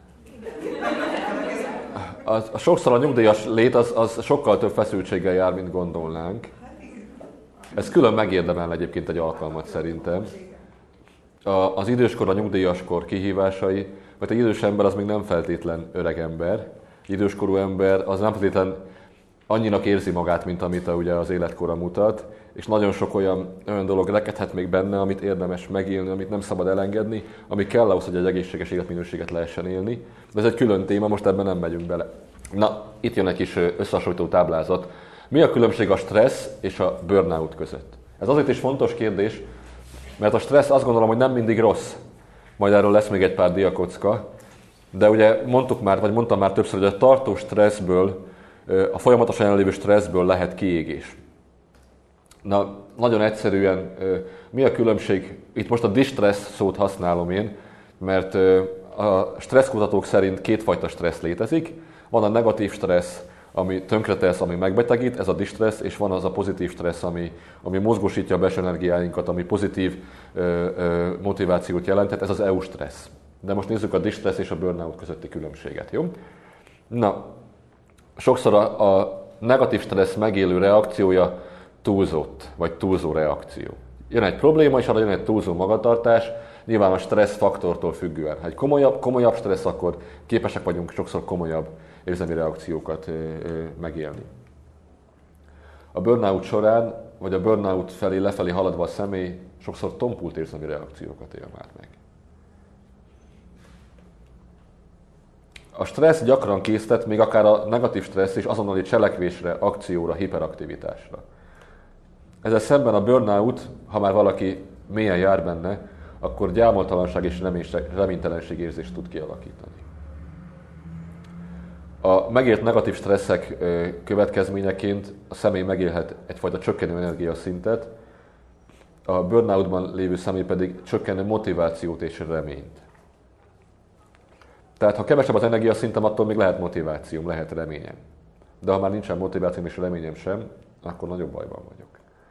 Az, a sokszor a nyugdíjas lét az, az sokkal több feszültséggel jár, mint gondolnánk. Ez külön megérdemel egyébként egy alkalmat szerintem. A, az időskor, a nyugdíjaskor kihívásai, mert egy idős ember az még nem feltétlen öreg ember. Egy időskorú ember az nem feltétlen annyinak érzi magát, mint amit a, ugye az életkora mutat, és nagyon sok olyan, olyan dolog rekedhet még benne, amit érdemes megélni, amit nem szabad elengedni, ami kell ahhoz, hogy egy egészséges életminőséget lehessen élni. De ez egy külön téma, most ebben nem megyünk bele. Na, itt jön egy kis összehasonlító táblázat. Mi a különbség a stressz és a burnout között? Ez azért is fontos kérdés, mert a stressz azt gondolom, hogy nem mindig rossz. Majd erről lesz még egy pár diakocka. De ugye mondtuk már, vagy mondtam már többször, hogy a tartós stresszből, a folyamatosan jelenlévő stresszből lehet kiégés. Na, nagyon egyszerűen, mi a különbség? Itt most a distress szót használom én, mert a stresszkutatók szerint kétfajta stressz létezik. Van a negatív stressz, ami tönkretesz, ami megbetegít, ez a distress, és van az a pozitív stressz, ami, ami mozgósítja a belső energiáinkat, ami pozitív ö, ö, motivációt jelenthet, ez az eustressz. De most nézzük a distress és a burnout közötti különbséget, jó? Na, sokszor a, a negatív stressz megélő reakciója túlzott, vagy túlzó reakció. Jön egy probléma, és arra jön egy túlzó magatartás, nyilván a stressz faktortól függően. Ha egy komolyabb, komolyabb stressz, akkor képesek vagyunk sokszor komolyabb érzelmi reakciókat ö, ö, megélni. A burnout során, vagy a burnout felé lefelé haladva a személy sokszor tompult érzelmi reakciókat él már meg. A stressz gyakran késztet, még akár a negatív stressz is azonnali cselekvésre, akcióra, hiperaktivitásra. Ezzel szemben a burnout, ha már valaki mélyen jár benne, akkor gyámoltalanság és reménytelenség érzést tud kialakítani. A megélt negatív stresszek következményeként a személy megélhet egyfajta csökkenő energiaszintet, a burnoutban lévő személy pedig csökkenő motivációt és reményt. Tehát ha kevesebb az energiaszintem, attól még lehet motivációm, lehet reményem. De ha már nincsen motivációm és reményem sem, akkor nagyobb bajban vagyok.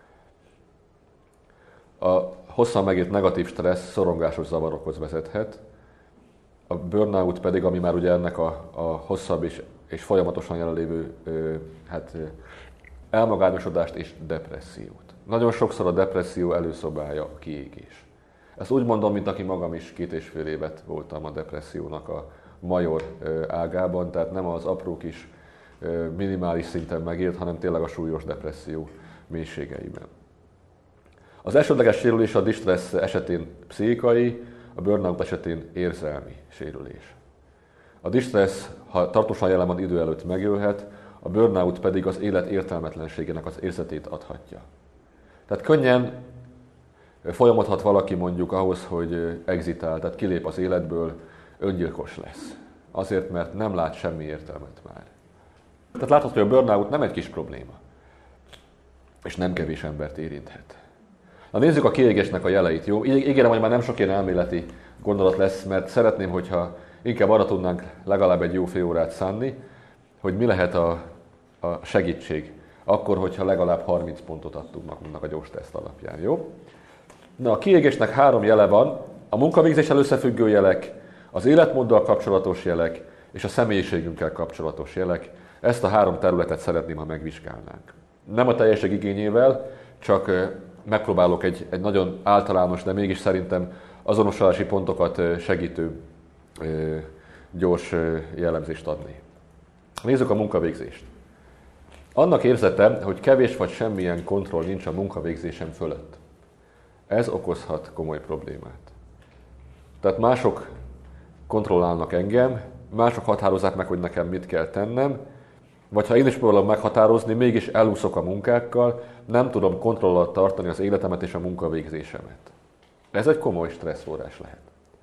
A hosszan megélt negatív stressz szorongásos zavarokhoz vezethet, a burnout pedig, ami már ugye ennek a, a hosszabb és, és folyamatosan jelenlévő ö, hát, elmagányosodást és depressziót. Nagyon sokszor a depresszió előszobája a kiégés. Ezt úgy mondom, mint aki magam is két és fél évet voltam a depressziónak a major ágában, tehát nem az apró kis minimális szinten megélt, hanem tényleg a súlyos depresszió mélységeiben. Az elsődleges sérülés a distress esetén pszichikai, a burnout esetén érzelmi sérülés. A distress, ha tartósan jelen van, idő előtt megölhet, a burnout pedig az élet értelmetlenségének az érzetét adhatja. Tehát könnyen folyamodhat valaki mondjuk ahhoz, hogy exitál, tehát kilép az életből, öngyilkos lesz. Azért, mert nem lát semmi értelmet már. Tehát látható, hogy a burnout nem egy kis probléma. És nem kevés embert érinthet. Na nézzük a kiégésnek a jeleit, jó? Ígérem, hogy már nem sok ilyen elméleti gondolat lesz, mert szeretném, hogyha inkább arra tudnánk legalább egy jó fél órát szánni, hogy mi lehet a, a segítség, akkor, hogyha legalább harminc pontot adtunk magunknak a gyors teszt alapján, jó? Na, a kiégésnek három jele van, a munkavégzéssel összefüggő jelek, az életmóddal kapcsolatos jelek és a személyiségünkkel kapcsolatos jelek. Ezt a három területet szeretném, ha megvizsgálnánk. Nem a teljesség igényével, csak megpróbálok egy, egy nagyon általános, de mégis szerintem azonosulási pontokat segítő gyors jellemzést adni. Nézzük a munkavégzést. Annak érzete, hogy kevés vagy semmilyen kontroll nincs a munkavégzésem fölött. Ez okozhat komoly problémát. Tehát mások kontrollálnak engem, mások határozzák meg, hogy nekem mit kell tennem, vagy ha én is próbálom meghatározni, mégis elúszok a munkákkal, nem tudom kontroll alatt tartani az életemet és a munkavégzésemet. Ez egy komoly stresszforrás lehet.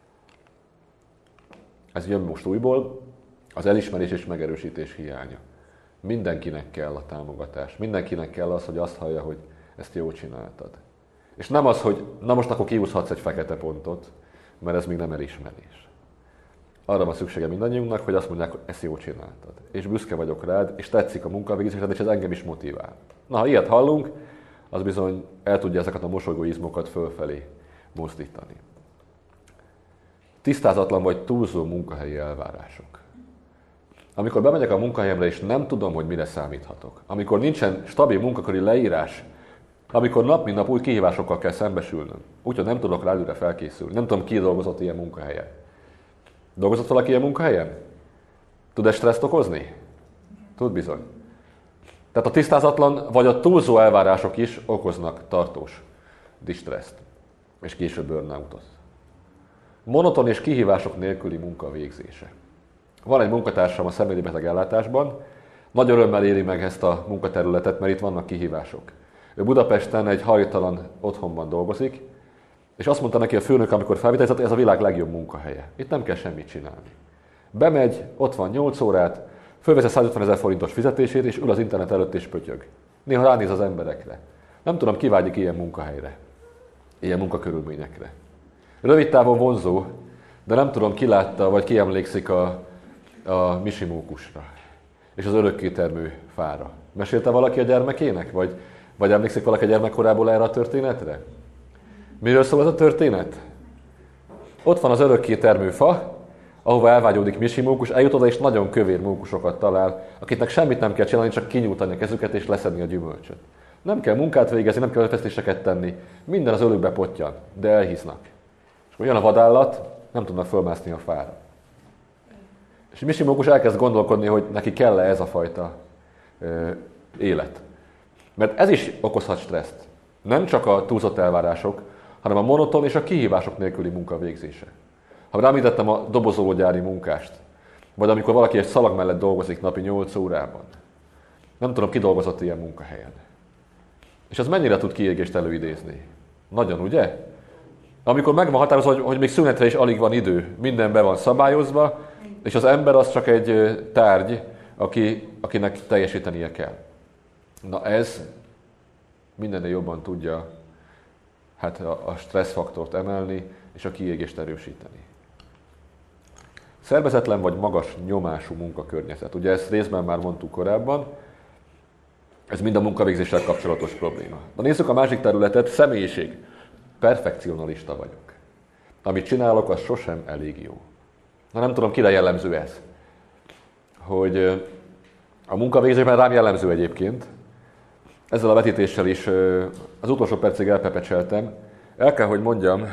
Ez jön most újból, az elismerés és megerősítés hiánya. Mindenkinek kell a támogatás, mindenkinek kell az, hogy azt hallja, hogy ezt jól csináltad. És nem az, hogy na most akkor kiúszhatsz egy fekete pontot, mert ez még nem elismerés. Arra van szüksége mindannyiunknak, hogy azt mondják, hogy ezt jól csináltad. És büszke vagyok rád, és tetszik a munkavégzésed, és ez engem is motivál. Na, ha ilyet hallunk, az bizony el tudja ezeket a mosolygóizmokat fölfelé mozdítani. Tisztázatlan vagy túlzó munkahelyi elvárások. Amikor bemegyek a munkahelyemre, és nem tudom, hogy mire számíthatok. Amikor nincsen stabil munkaköri leírás, amikor nap mint nap új kihívásokkal kell szembesülnöm. Úgyhogy nem tudok rá előre felkészülni. Nem tudom, ki dolgozott ilyen munkahelyen. Dolgozott valaki ilyen munkahelyen? Tud-e stresszt okozni? Tud bizony. Tehát a tisztázatlan vagy a túlzó elvárások is okoznak tartós distresszt, és később burnoutot. Monoton és kihívások nélküli munka végzése. Van egy munkatársam a személybeteg ellátásban, nagy örömmel éri meg ezt a munkaterületet, mert itt vannak kihívások. Ő Budapesten egy hajléktalan otthonban dolgozik, és azt mondta neki a főnök, amikor felvételizett, hogy ez a világ legjobb munkahelye. Itt nem kell semmit csinálni. Bemegy, ott van nyolc órát, fölvesz a százötven ezer forintos fizetését, és ül az internet előtt és pötyög. Néha ránéz az emberekre. Nem tudom, ki vágyik ilyen munkahelyre, ilyen munkakörülményekre. Rövid távon vonzó, de nem tudom, ki látta, vagy ki emlékszik a, a misimókusra, és az örökkétermő fára. Mesélte valaki a gyermekének? Vagy, vagy emlékszik valaki a gyermekkorából erre a történetre? Miről szól ez a történet? Ott van az örökkétermő fa, ahova elvágyódik misimókus, eljut oda és nagyon kövér mókusokat talál, akiknek semmit nem kell csinálni, csak kinyújtani a kezüket és leszedni a gyümölcsöt. Nem kell munkát végezni, nem kell erőfeszítéseket tenni, minden az ölükbe pottyan, de elhisznak. És akkor jön a vadállat, nem tudnak fölmászni a fára. És misimókus elkezd gondolkodni, hogy neki kell-e ez a fajta ö, élet. Mert ez is okozhat stresszt. Nem csak a túlzott elvárások, hanem a monoton és a kihívások nélküli munka végzése. Ha említettem a dobozológyári munkást, vagy amikor valaki egy szalag mellett dolgozik napi nyolc órában, nem tudom, ki dolgozott ilyen munkahelyen. És az mennyire tud kiégést előidézni? Nagyon, ugye? Amikor meg van határozva, hogy, hogy még szünetre is alig van idő, minden be van szabályozva, és az ember az csak egy tárgy, aki, akinek teljesítenie kell. Na ez mindennél jobban tudja hát a, a stresszfaktort emelni, és a kiégést erősíteni. Szervezetlen vagy magas nyomású munkakörnyezet. Ugye ezt részben már mondtuk korábban, ez mind a munkavégzéssel kapcsolatos probléma. Na nézzük a másik területet, személyiség. Perfekcionalista vagyok. Amit csinálok, az sosem elég jó. Na nem tudom, kire jellemző ez. Hogy a munkavégzésben rám jellemző egyébként. Ezzel a vetítéssel is az utolsó percig elpepecseltem. El kell, hogy mondjam,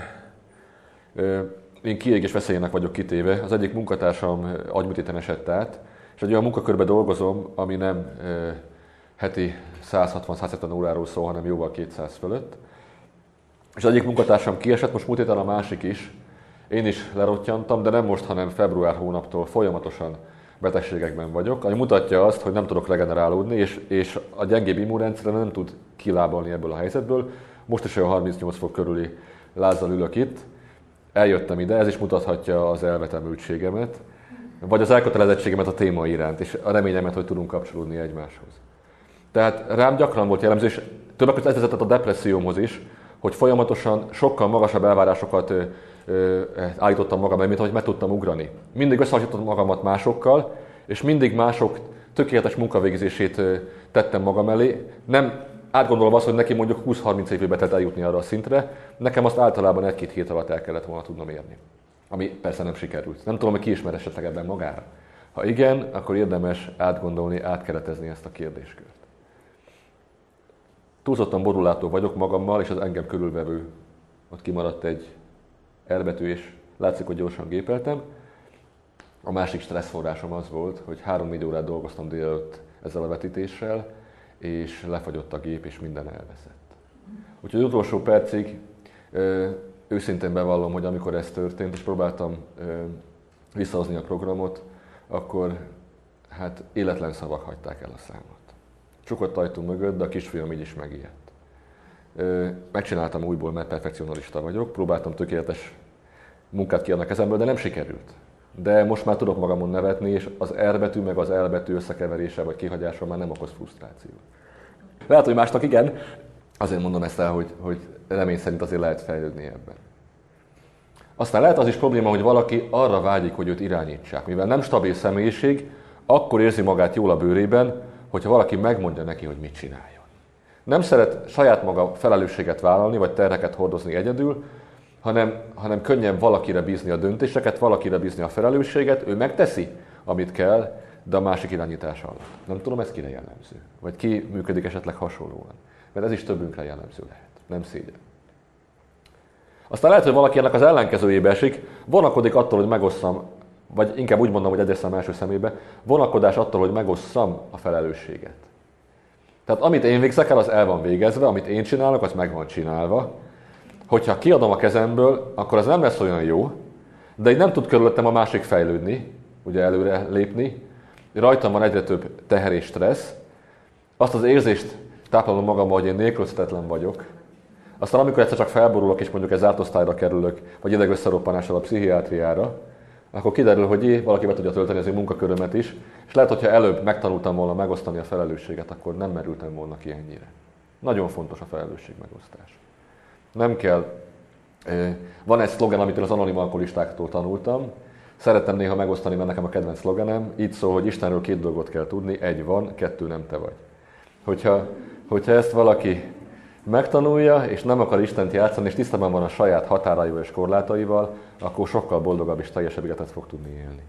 én kiégés veszélyének vagyok kitéve. Az egyik munkatársam agyműtéten esett át, és egy olyan munkakörben dolgozom, ami nem heti száz hatvan-száz hetven óráról szól, hanem jóval kétszáz fölött. És az egyik munkatársam kiesett, most múlt héten a másik is. Én is lerottyantam, de nem most, hanem február hónaptól folyamatosan betegségekben vagyok, ami mutatja azt, hogy nem tudok regenerálódni, és, és a gyengébb immunrendszer nem tud kilábalni ebből a helyzetből. Most is olyan harmincnyolc fok körüli lázzal ülök itt. Eljöttem ide, ez is mutathatja az elvetemültségemet, vagy az elkötelezettségemet a téma iránt, és a reményemet, hogy tudunk kapcsolódni egymáshoz. Tehát rám gyakran volt jellemző, és többek között ez vezetett a depressziómhoz is, hogy folyamatosan sokkal magasabb elvárásokat ö, ö, állítottam magam elé, mint ahogy meg tudtam ugrani. Mindig összehasonlítottam magamat másokkal, és mindig mások tökéletes munkavégzését ö, tettem magam elé. Nem átgondolva azt, hogy neki mondjuk húsz-harminc évbe telt eljutni arra a szintre, nekem azt általában egy-két hét alatt el kellett volna tudnom érni. Ami persze nem sikerült. Nem tudom, hogy ki ismer esetleg ebben magára. Ha igen, akkor érdemes átgondolni, átkeretezni ezt a kérdéskört. Túlzottan borulátó vagyok magammal, és az engem körülvevő. Ott kimaradt egy R betű, és látszik, hogy gyorsan gépeltem. A másik stresszforrásom az volt, hogy három-négy órát dolgoztam délelőtt ezzel a vetítéssel, és lefagyott a gép, és minden elveszett. Úgyhogy az utolsó percig ö, őszintén bevallom, hogy amikor ez történt, és próbáltam ö, visszahozni a programot, akkor hát életlen szavak hagyták el a számot. Csukott ajtó mögött, de a kisfiam így is megijedt. Ö, megcsináltam újból, mert perfekcionalista vagyok, próbáltam tökéletes munkát kiadni a kezemből, de nem sikerült. De most már tudok magamon nevetni, és az R betű meg az L betű összekeverése vagy kihagyása már nem okoz frusztrációt. Lehet, hogy másnak igen, azért mondom ezt el, hogy, hogy remény szerint azért lehet fejlődni ebben. Aztán lehet az is probléma, hogy valaki arra vágyik, hogy őt irányítsák. Mivel nem stabil személyiség, akkor érzi magát jól a bőrében, hogyha valaki megmondja neki, hogy mit csináljon. Nem szeret saját maga felelősséget vállalni, vagy terheket hordozni egyedül, hanem, hanem könnyen valakire bízni a döntéseket, valakire bízni a felelősséget, ő megteszi, amit kell, de a másik irányítása alatt. Nem tudom, ez kire jellemző. Vagy ki működik esetleg hasonlóan. Mert ez is többünkre jellemző lehet. Nem szégyen. Aztán lehet, hogy valaki ennek az ellenkezőjébe esik, vonakodik attól, hogy megosszam, vagy inkább úgy mondom, hogy egyes szám első szemébe, vonakodás attól, hogy megosszam a felelősséget. Tehát amit én végzek el, az el van végezve, amit én csinálok, az meg van csinálva. Hogyha kiadom a kezemből, akkor az nem lesz olyan jó, de így nem tud körülöttem a másik fejlődni, ugye előre lépni. Rajtam van egyre több teher és stressz. Azt az érzést táplálom magamban, hogy én nélkülözhetetlen vagyok. Aztán amikor egyszer csak felborulok, és mondjuk egy zárt osztályra kerülök, vagy idegösszeroppanással a pszichiátriára, akkor kiderül, hogy jé, valaki be tudja tölteni az én munkakörömet is, és lehet, hogyha előbb megtanultam volna megosztani a felelősséget, akkor nem merültem volna ki ennyire. Nagyon fontos a felelősség megosztás. Nem kell. Van egy szlogen, amit én az anonim alkoholistáktól tanultam. Szeretem néha megosztani, mert nekem a kedvenc szlogenem. Így szól, hogy Istenről két dolgot kell tudni, egy van, kettő nem te vagy. Hogyha, hogyha ezt valaki megtanulja, és nem akar Istent játszani, és tisztában van a saját határaival és korlátaival, akkor sokkal boldogabb és teljesebb életet fog tudni élni.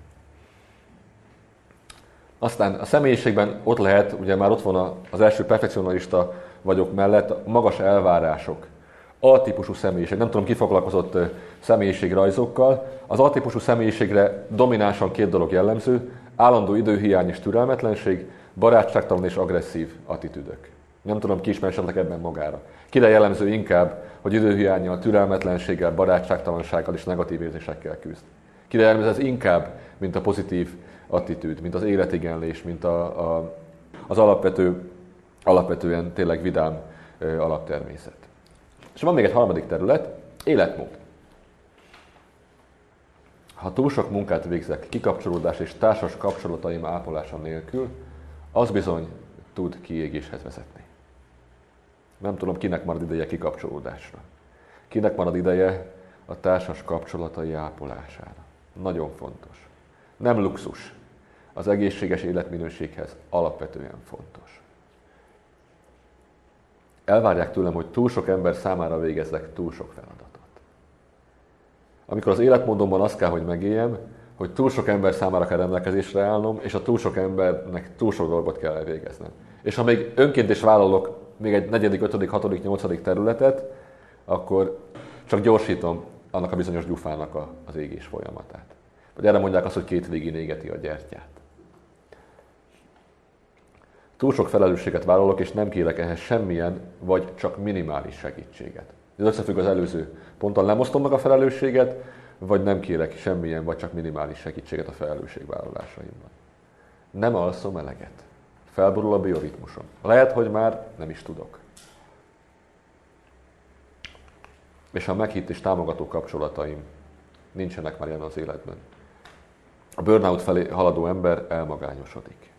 Aztán a személyiségben ott lehet, ugye már ott van az első perfekcionalista vagyok mellett, magas elvárások. A-típusú személyiség, nem tudom, ki foglalkozott személyiségrajzokkal. Az A-típusú személyiségre dominánsan két dolog jellemző, állandó időhiány és türelmetlenség, barátságtalan és agresszív attitűdök. Nem tudom, ki ismer esetleg ebben magára. Kire jellemző inkább, hogy időhiánnyal, türelmetlenséggel, barátságtalansággal és negatív érzésekkel küzd. Kire jellemző ez inkább, mint a pozitív attitűd, mint az életigenlés, mint a, a, az alapvető, alapvetően tényleg vidám ö, alaptermészet. És van még egy harmadik terület, életmód. Ha túl sok munkát végzek kikapcsolódás és társas kapcsolataim ápolása nélkül, az bizony tud kiégéshez vezetni. Nem tudom, kinek marad ideje kikapcsolódásra. Kinek marad ideje a társas kapcsolatai ápolására. Nagyon fontos. Nem luxus. Az egészséges életminőséghez alapvetően fontos. Elvárják tőlem, hogy túl sok ember számára végezzek túl sok feladatot. Amikor az életmódomban azt kell, hogy megéljem, hogy túl sok ember számára kell rendelkezésre állnom, és a túl sok embernek túl sok dolgot kell elvégeznem. És ha még önként is vállalok még egy negyedik, ötödik, hatodik, nyolcadik területet, akkor csak gyorsítom annak a bizonyos gyufának a, az égés folyamatát. Vagy erre mondják azt, hogy két végén égeti a gyertyát. Túl sok felelősséget vállalok, és nem kérek ehhez semmilyen, vagy csak minimális segítséget. Ez összefügg az előző ponttal, nem osztom meg a felelősséget, vagy nem kérek semmilyen, vagy csak minimális segítséget a felelősségvállalásaimban. Nem alszom eleget. Felborul a bioritmusom. Lehet, hogy már nem is tudok. És a meghitt és támogató kapcsolataim nincsenek már jelen az életben. A burnout felé haladó ember elmagányosodik.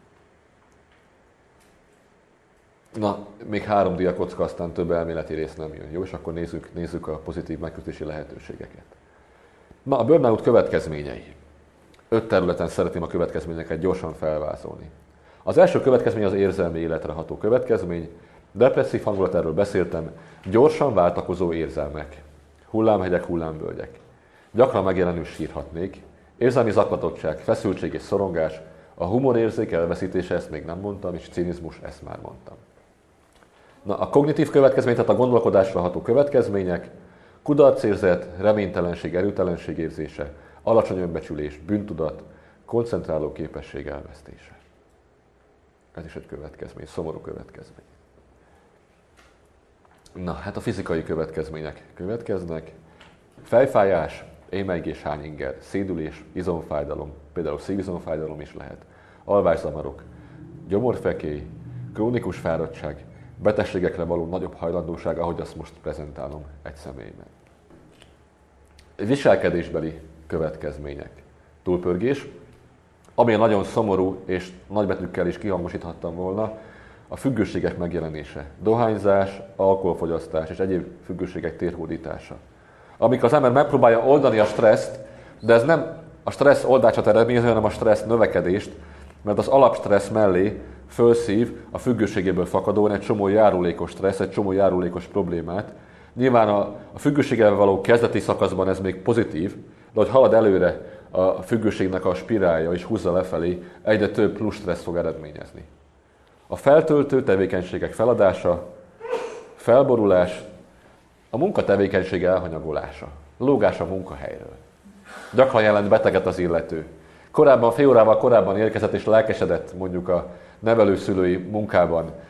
Na, még három diakocka, aztán több elméleti rész nem jön. Jó, és akkor nézzük, nézzük a pozitív megkötési lehetőségeket. Na, a burnout következményei. Öt területen szeretném a következményeket gyorsan felvázolni. Az első következmény az érzelmi életre ható következmény. Depresszív hangulat, erről beszéltem. Gyorsan váltakozó érzelmek. Hullámhegyek, hullámvölgyek. Gyakran megjelenő sírhatnék. Érzelmi zaklatottság, feszültség és szorongás. A humorérzék elveszítése, ezt még nem mondtam, és cinizmus, ezt már mondtam. Na, a kognitív következmény, tehát a gondolkodásra ható következmények. Kudarcérzet, reménytelenség, erőtelenség érzése, alacsony önbecsülés, bűntudat, koncentráló képesség elvesztése. Ez is egy következmény, szomorú következmény. Na, hát a fizikai következmények következnek. Fejfájás, émelygés, hányinger, szédülés, izomfájdalom, például szívizomfájdalom is lehet, alvászavarok, gyomorfekély, krónikus fáradtság, betegségekre való nagyobb hajlandóság, ahogy azt most prezentálom egy személyben. Viselkedésbeli következmények. Túlpörgés, ami nagyon szomorú és nagybetűkkel is kihangosíthattam volna, a függőségek megjelenése. Dohányzás, alkoholfogyasztás és egyéb függőségek térhódítása. Amikor az ember megpróbálja oldani a stresszt, de ez nem a stressz oldását eredményez, hanem a stressz növekedést, mert az alapstressz mellé fölszív a függőségéből fakadóan egy csomó járulékos stressz, egy csomó járulékos problémát. Nyilván a, a függőséggel való kezdeti szakaszban ez még pozitív, de hogy halad előre a függőségnek a spirálja és húzza lefelé, egyre több plusz stressz fog eredményezni. A feltöltő tevékenységek feladása, felborulás, a munkatevékenység elhanyagolása, lógás a munkahelyről. Gyakran jelent beteget az illető. Korábban, fél órával korábban érkezett és lelkesedett mondjuk a nevelőszülői munkában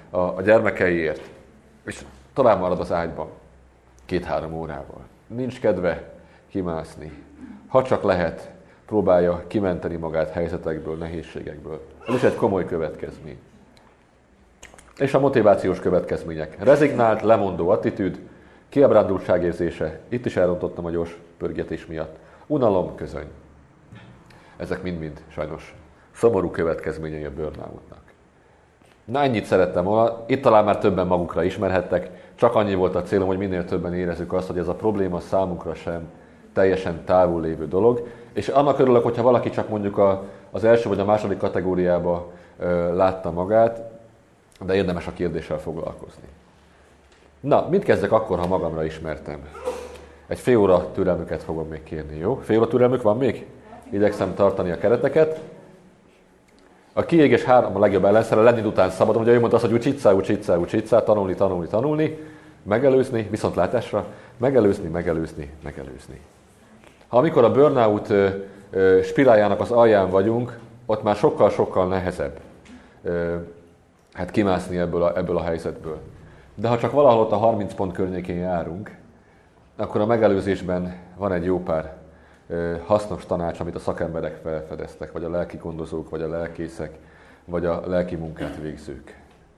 a, a gyermekeiért, és tovább marad az ágyban két-három órával. Nincs kedve kimászni. Ha csak lehet, próbálja kimenteni magát helyzetekből, nehézségekből. Ez is egy komoly következmény. És a motivációs következmények. Rezignált, lemondó attitűd, kiábrándultság érzése, itt is elrontottam a gyors pörgetés miatt. Unalom, közöny. Ezek mind-mind sajnos szomorú következményei a burnoutnak. Na, ennyit szerettem volna. Itt talán már többen magukra ismerhettek. Csak annyi volt a célom, hogy minél többen érezzük azt, hogy ez a probléma számunkra sem teljesen távol lévő dolog. És annak örülök, hogyha valaki csak mondjuk a, az első vagy a második kategóriába ö, látta magát, de érdemes a kérdéssel foglalkozni. Na, mit kezdek akkor, ha magamra ismertem? Egy fél óra türelmüket fogom még kérni, jó? Fél óra türelmük van még? Igyekszem tartani a kereteket. A kiégés három a legjobb ellenszere, lenni után szabadon. Ugye ő mondta azt, hogy ucsicá, ucsicá, ucsicá, tanulni, tanulni, tanulni, megelőzni, viszontlátásra, megelőzni, megelőzni, megelőzni. Ha amikor a burnout ö, ö, spiráljának az alján vagyunk, ott már sokkal-sokkal nehezebb ö, hát kimászni ebből a, ebből a helyzetből. De ha csak valahol ott a harminc pont környékén járunk, akkor a megelőzésben van egy jó pár ö, hasznos tanács, amit a szakemberek felfedeztek, vagy a lelki gondozók, vagy a lelkészek, vagy a lelki munkát végzők.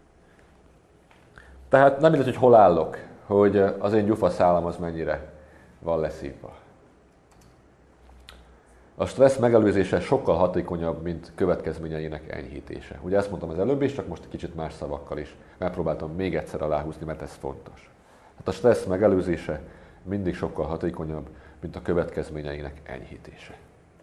Tehát nem mindegy, hogy hol állok, hogy az én gyufaszálam az mennyire van leszívva. A stressz megelőzése sokkal hatékonyabb, mint következményeinek enyhítése. Ugye ezt mondtam az előbb is, csak most egy kicsit más szavakkal is. Megpróbáltam még egyszer aláhúzni, mert ez fontos. Hát a stressz megelőzése mindig sokkal hatékonyabb, mint a következményeinek enyhítése.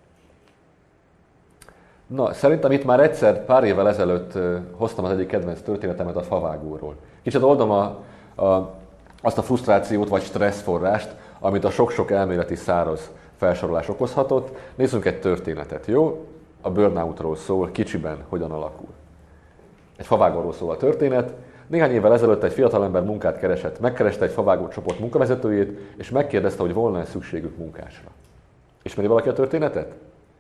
Na, szerintem itt már egyszer, pár évvel ezelőtt hoztam az egyik kedvenc történetemet a favágóról. Kicsit oldom a, a, azt a frusztrációt vagy stresszforrást, amit a sok-sok elméleti száraz felsorolás okozhatott. Nézzünk egy történetet, jó? A burnoutról szól, kicsiben hogyan alakul. Egy favágóról szól a történet. Néhány évvel ezelőtt egy fiatalember munkát keresett. Megkereste egy favágó csoport munkavezetőjét, és megkérdezte, hogy volna-e szükségük munkásra. Ismeri valaki a történetet?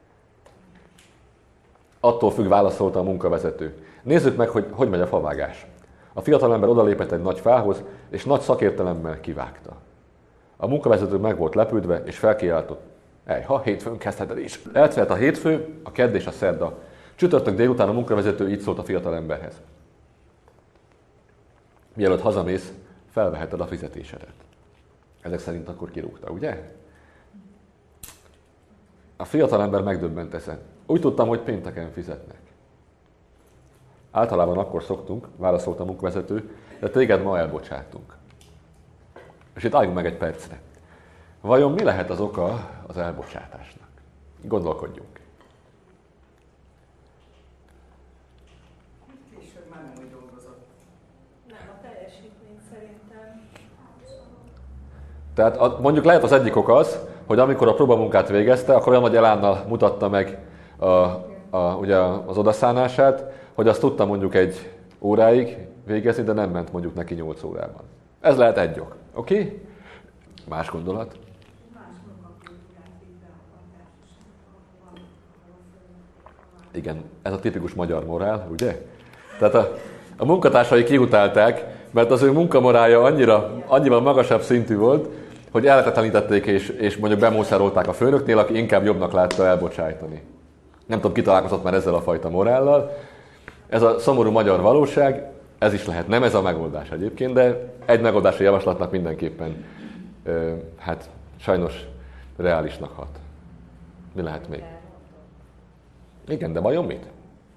Attól függ, válaszolta a munkavezető. Nézzük meg, hogy hogy megy a favágás. A fiatalember odalépett egy nagy fához, és nagy szakértelemmel kivágta. A munkavezető meg volt lepődve, és felkiáltott. Ejha, hétfőn kezdheted is. Eltelt a hétfő, a kedd és a szerda. Csütörtök délután a munkavezető így szólt a fiatalemberhez. Mielőtt hazamész, felveheted a fizetésedet. Ezek szerint akkor kirúgta, ugye? A fiatalember megdöbbent ezen. Úgy tudtam, hogy pénteken fizetnek. Általában akkor szoktunk, válaszolt a munkavezető, de téged ma elbocsátunk. És itt álljunk meg egy percre. Vajon mi lehet az oka az elbocsátásnak? Gondolkodjunk. Később már nem úgy dolgozott. Nem, a teljesítmény szerintem. Tehát a, mondjuk lehet az egyik ok az, hogy amikor a próbamunkát végezte, akkor olyan nagy elánnal mutatta meg a, a, ugye az odaszánását, hogy azt tudta mondjuk egy óráig végezni, de nem ment mondjuk neki nyolc órában. Ez lehet egy ok. Oké? Okay? Más gondolat? Igen, ez a tipikus magyar morál, ugye? Tehát a, a munkatársai kiutálták, mert az ő munkamorálja annyira, annyival magasabb szintű volt, hogy ellehetetlenítették és, és mondjuk bemószerolták a főnöknél, aki inkább jobbnak látta elbocsájtani. Nem tudom, ki találkozott már ezzel a fajta morállal. Ez a szomorú magyar valóság, ez is lehet. Nem ez a megoldás egyébként, de egy megoldási javaslatnak mindenképpen ö, hát sajnos reálisnak hat. Mi lehet még? Igen, de vajon mit?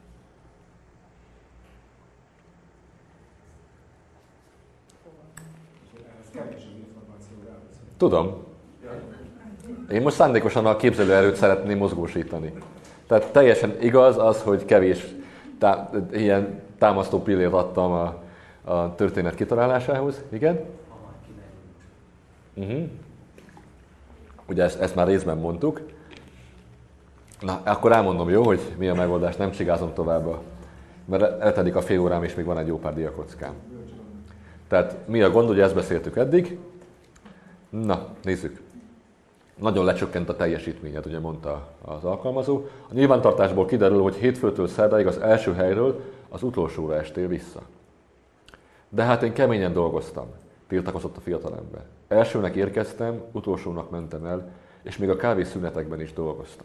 Tudom. Én most szándékosan a képzelőerőt szeretném mozgósítani. Tehát teljesen igaz az, hogy kevés tá- ilyen támasztó pillért adtam a, a történet kitalálásához. Igen? Uh-huh. Ugye ezt, ezt már részben mondtuk. Na, akkor elmondom, jó, hogy mi a megoldás, nem csigázom tovább, mert eltelik a fél órám, és még van egy jó pár diakockám. Tehát mi a gond, ugye ezt beszéltük eddig. Na, nézzük. Nagyon lecsökkent a teljesítményed, ugye mondta az alkalmazó. A nyilvántartásból kiderül, hogy hétfőtől szerdáig az első helyről az utolsóra estél vissza. De hát én keményen dolgoztam, tiltakozott a fiatalember. Elsőnek érkeztem, utolsónak mentem el, és még a kávészünetekben is dolgoztam.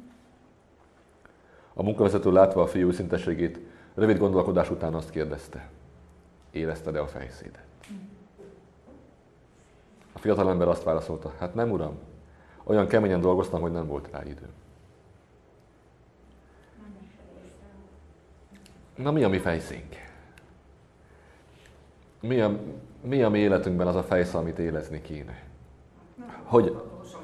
A munkavezető látva a fiú őszinteségét, rövid gondolkodás után azt kérdezte, érezted-e a fejszédet? A fiatalember azt válaszolta, hát nem uram, olyan keményen dolgoztam, hogy nem volt rá idő. Na mi a mi fejszénk? Mi a, mi a mi életünkben az a fejsze, amit élezni kéne? Hogy...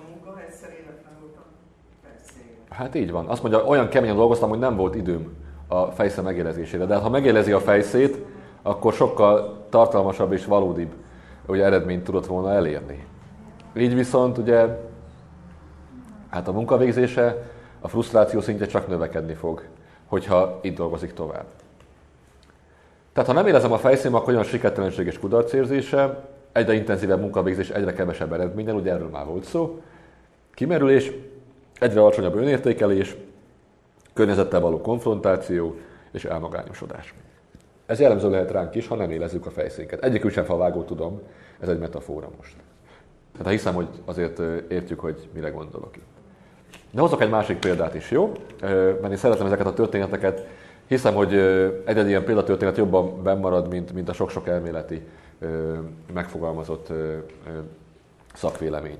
Hát így van. Azt mondja, olyan keményen dolgoztam, hogy nem volt időm a fejsze megélezésére. De ha megélezi a fejszét, akkor sokkal tartalmasabb és valódibb ugye, eredményt tudott volna elérni. Így viszont ugye, hát a munkavégzése, a frusztráció szintje csak növekedni fog, hogyha itt dolgozik tovább. Tehát ha nem érezem a fejszém, akkor olyan sikertelenség és kudarcérzése, egyre intenzívebb munkavégzés, egyre kevesebb eredményen, ugye erről már volt szó, kimerülés, egyre alacsonyabb önértékelés, környezettel való konfrontáció és elmagányosodás. Ez jellemző lehet ránk is, ha nem élezzük a fejszénket. Egyikük sem favágó, tudom, ez egy metafora most. Tehát hiszem, hogy azért értjük, hogy mire gondolok itt. De hozok egy másik példát is, jó? Mert én szeretem ezeket a történeteket. Hiszem, hogy egy-egy ilyen példatörténet jobban bennmarad, mint, mint a sok-sok elméleti megfogalmazott szakvélemény.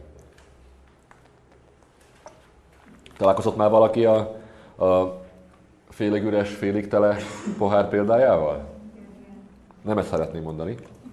Találkozott már valaki a, a félig üres, félig tele pohár példájával? Nem ezt szeretném mondani.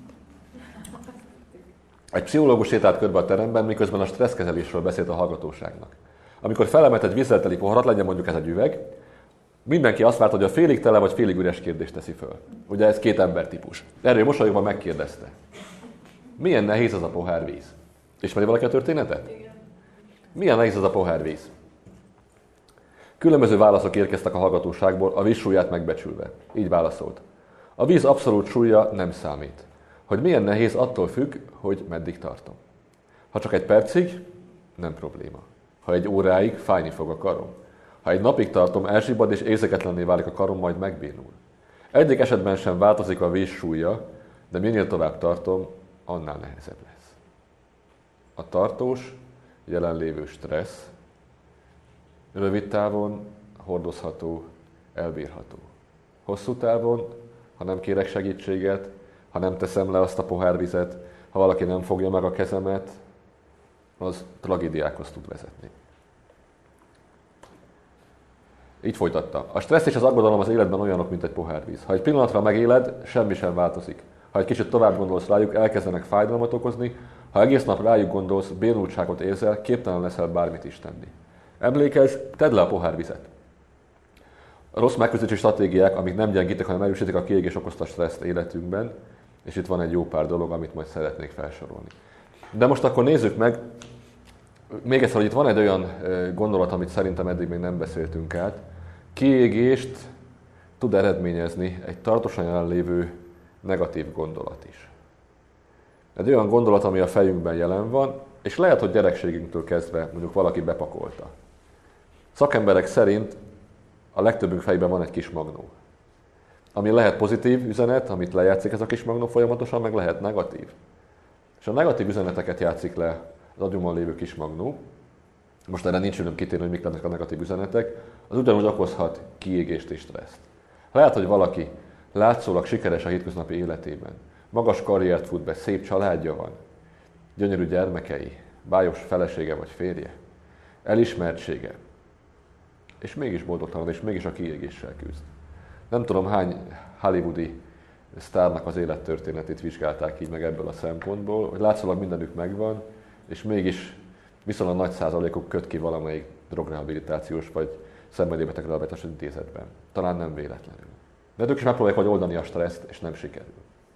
Egy pszichológus sétált körbe a teremben, miközben a stresszkezelésről beszélt a hallgatóságnak. Amikor felemelt egy vízzel teli poharat, legyen mondjuk ez egy üveg, mindenki azt várt, hogy a félig tele vagy félig üres kérdést teszi föl. Ugye ez két embertípus. Erről mosolyogva megkérdezte. Milyen nehéz az a pohár víz? Ismeri valaki a történetet? Igen. Milyen nehéz az a pohár víz? Különböző válaszok érkeztek a hallgatóságból, a víz súlyát megbecsülve. Így válaszolt. A víz abszolút súlya nem számít. Hogy milyen nehéz, attól függ, hogy meddig tartom. Ha csak egy percig, nem probléma. Ha egy óráig, fájni fog a karom. Ha egy napig tartom, elsibbad és érzéketlenné válik a karom, majd megbénul. Egyik esetben sem változik a víz súlya, de minél tovább tartom, annál nehezebb lesz. A tartós, jelenlévő stressz rövid távon hordozható, elbírható. Hosszú távon, ha nem kérek segítséget, ha nem teszem le azt a pohárvizet, ha valaki nem fogja meg a kezemet, az tragédiákhoz tud vezetni. Így folytatta. A stressz és az aggodalom az életben olyanok, mint egy pohárvíz. Ha egy pillanatra megéled, semmi sem változik. Ha egy kicsit tovább gondolsz rájuk, elkezdenek fájdalmat okozni, ha egész nap rájuk gondolsz, bénultságot érzel, képtelen leszel bármit is tenni. Emlékezz, tedd le a pohárvizet. A rossz megközelítési stratégiák, amik nem gyengítik, hanem erősítik a kiégés okozta stresszt életünkben, és itt van egy jó pár dolog, amit majd szeretnék felsorolni. De most akkor nézzük meg, még egyszer, hogy itt van egy olyan gondolat, amit szerintem eddig még nem beszéltünk át. Kiégést tud eredményezni egy tartósan jelenlévő negatív gondolat is. Egy olyan gondolat, ami a fejünkben jelen van, és lehet, hogy gyerekségünktől kezdve mondjuk valaki bepakolta. Szakemberek szerint a legtöbbünk fejében van egy kis magnó, ami lehet pozitív üzenet, amit lejátszik ez a kis magnó folyamatosan, meg lehet negatív. És a negatív üzeneteket játszik le az agyunkban lévő kis magnó. Most erre nincs időm kitérni, hogy mik lennek a negatív üzenetek. Az ugyanúgy okozhat kiégést és stresszt. Lehet, hogy valaki látszólag sikeres a hétköznapi életében, magas karriert fut be, szép családja van, gyönyörű gyermekei, bájos felesége vagy férje, elismertsége, és mégis boldogtalan, és mégis a kiégéssel küzd. Nem tudom, hány hollywoodi sztárnak az élettörténetét vizsgálták így meg ebből a szempontból, hogy látszólag mindenük megvan, és mégis viszonylag nagy százalékuk köt ki valamelyik drogrehabilitációs vagy szenvedélybeteg rehabilitációs intézetben. Talán nem véletlenül. De ők is megpróbálják majd oldani a stresszt, és nem sikerül.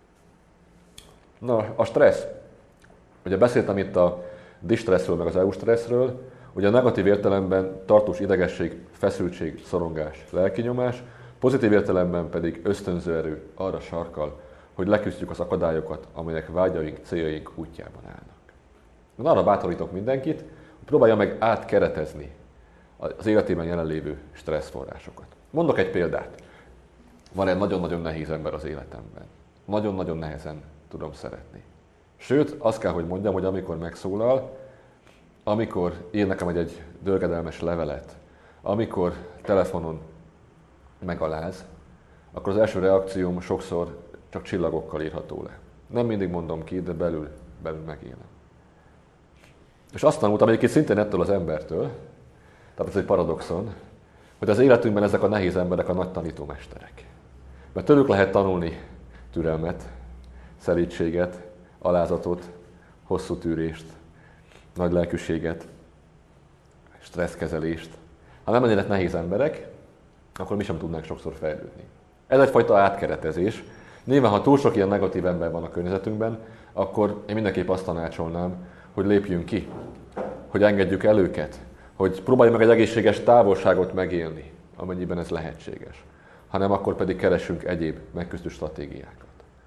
Na, a stressz. Ugye beszéltem itt a distresszről, meg az eustresszről. Ugye a negatív értelemben tartós idegesség, feszültség, szorongás, lelkinyomás, pozitív értelemben pedig ösztönző erő arra sarkal, hogy leküzdjük az akadályokat, amelyek vágyaink, céljaink útjában állnak. Én arra bátorítok mindenkit, hogy próbálja meg átkeretezni az életében jelenlévő stresszforrásokat. Mondok egy példát. Van egy nagyon-nagyon nehéz ember az életemben. nagyon-nagyon nehezen tudom szeretni. Sőt, azt kell, hogy mondjam, hogy amikor megszólal, amikor ír nekem egy, egy dörgedelmes levelet, amikor telefonon megaláz, akkor az első reakcióm sokszor csak csillagokkal írható le. Nem mindig mondom ki, de belül, belül megélem. És azt tanultam egyébként szintén ettől az embertől, tehát ez egy paradoxon, hogy az életünkben ezek a nehéz emberek a nagy tanítómesterek. Mert tőlük lehet tanulni türelmet, szelídséget, alázatot, hosszú tűrést, nagy lelkűséget, stresszkezelést. Ha nem lennének nehéz emberek, akkor mi sem tudnánk sokszor fejlődni. Ez egyfajta átkeretezés. Nyilván, ha túl sok ilyen negatív ember van a környezetünkben, akkor én mindenképp azt tanácsolnám, hogy lépjünk ki, hogy engedjük el őket, hogy próbáljuk meg egy egészséges távolságot megélni, amennyiben ez lehetséges. Hanem akkor pedig keressünk egyéb megküzdő stratégiákat.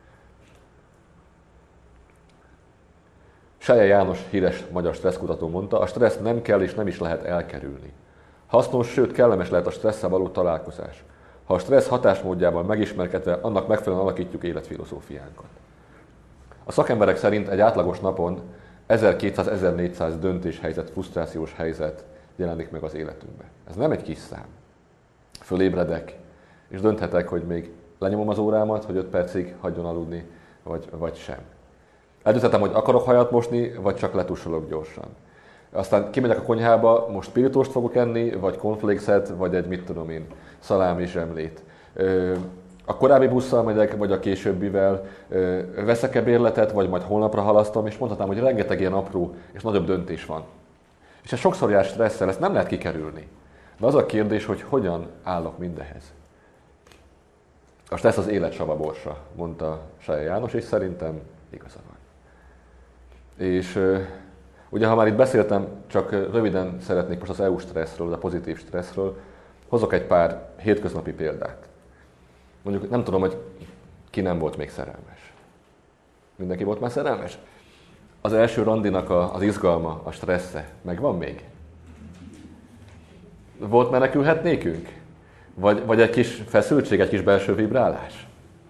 Selye János híres magyar stresszkutató mondta, a stressz nem kell és nem is lehet elkerülni. Hasznos, sőt kellemes lehet a stresszel való találkozás. Ha a stressz hatásmódjával megismerkedve, annak megfelelően alakítjuk életfilozófiánkat. A szakemberek szerint egy átlagos napon ezerkétszáz-ezernégyszáz döntéshelyzet, frusztrációs helyzet jelenik meg az életünkben. Ez nem egy kis szám. Fölébredek, és dönthetek, hogy még lenyomom az órámat, hogy öt percig hagyjon aludni, vagy, vagy sem. Eldönthetem, hogy akarok hajat mosni, vagy csak letussolok gyorsan. Aztán kimegyek a konyhába, most spiritóst fogok enni, vagy cornflakeset, vagy egy mit tudom én, szalámi zsemlét. A korábbi busszal megyek, vagy a későbbivel, veszek-e bérletet, vagy majd holnapra halasztom, és mondhatnám, hogy rengeteg ilyen apró és nagyobb döntés van. És ez sokszor jár stresszel, ezt nem lehet kikerülni. De az a kérdés, hogy hogyan állok mindehhez. A stressz az élet savaborsa, mondta Selye János, és szerintem igaza van. És ugye, ha már itt beszéltem, csak röviden szeretnék most az é u stresszről, a pozitív stresszről, hozok egy pár hétköznapi példát. Mondjuk nem tudom, hogy ki nem volt még szerelmes. Mindenki volt már szerelmes? Az első randinak a, az izgalma, a stressze megvan még? Volt menekülhetnékünk? Vagy, vagy egy kis feszültség, egy kis belső vibrálás?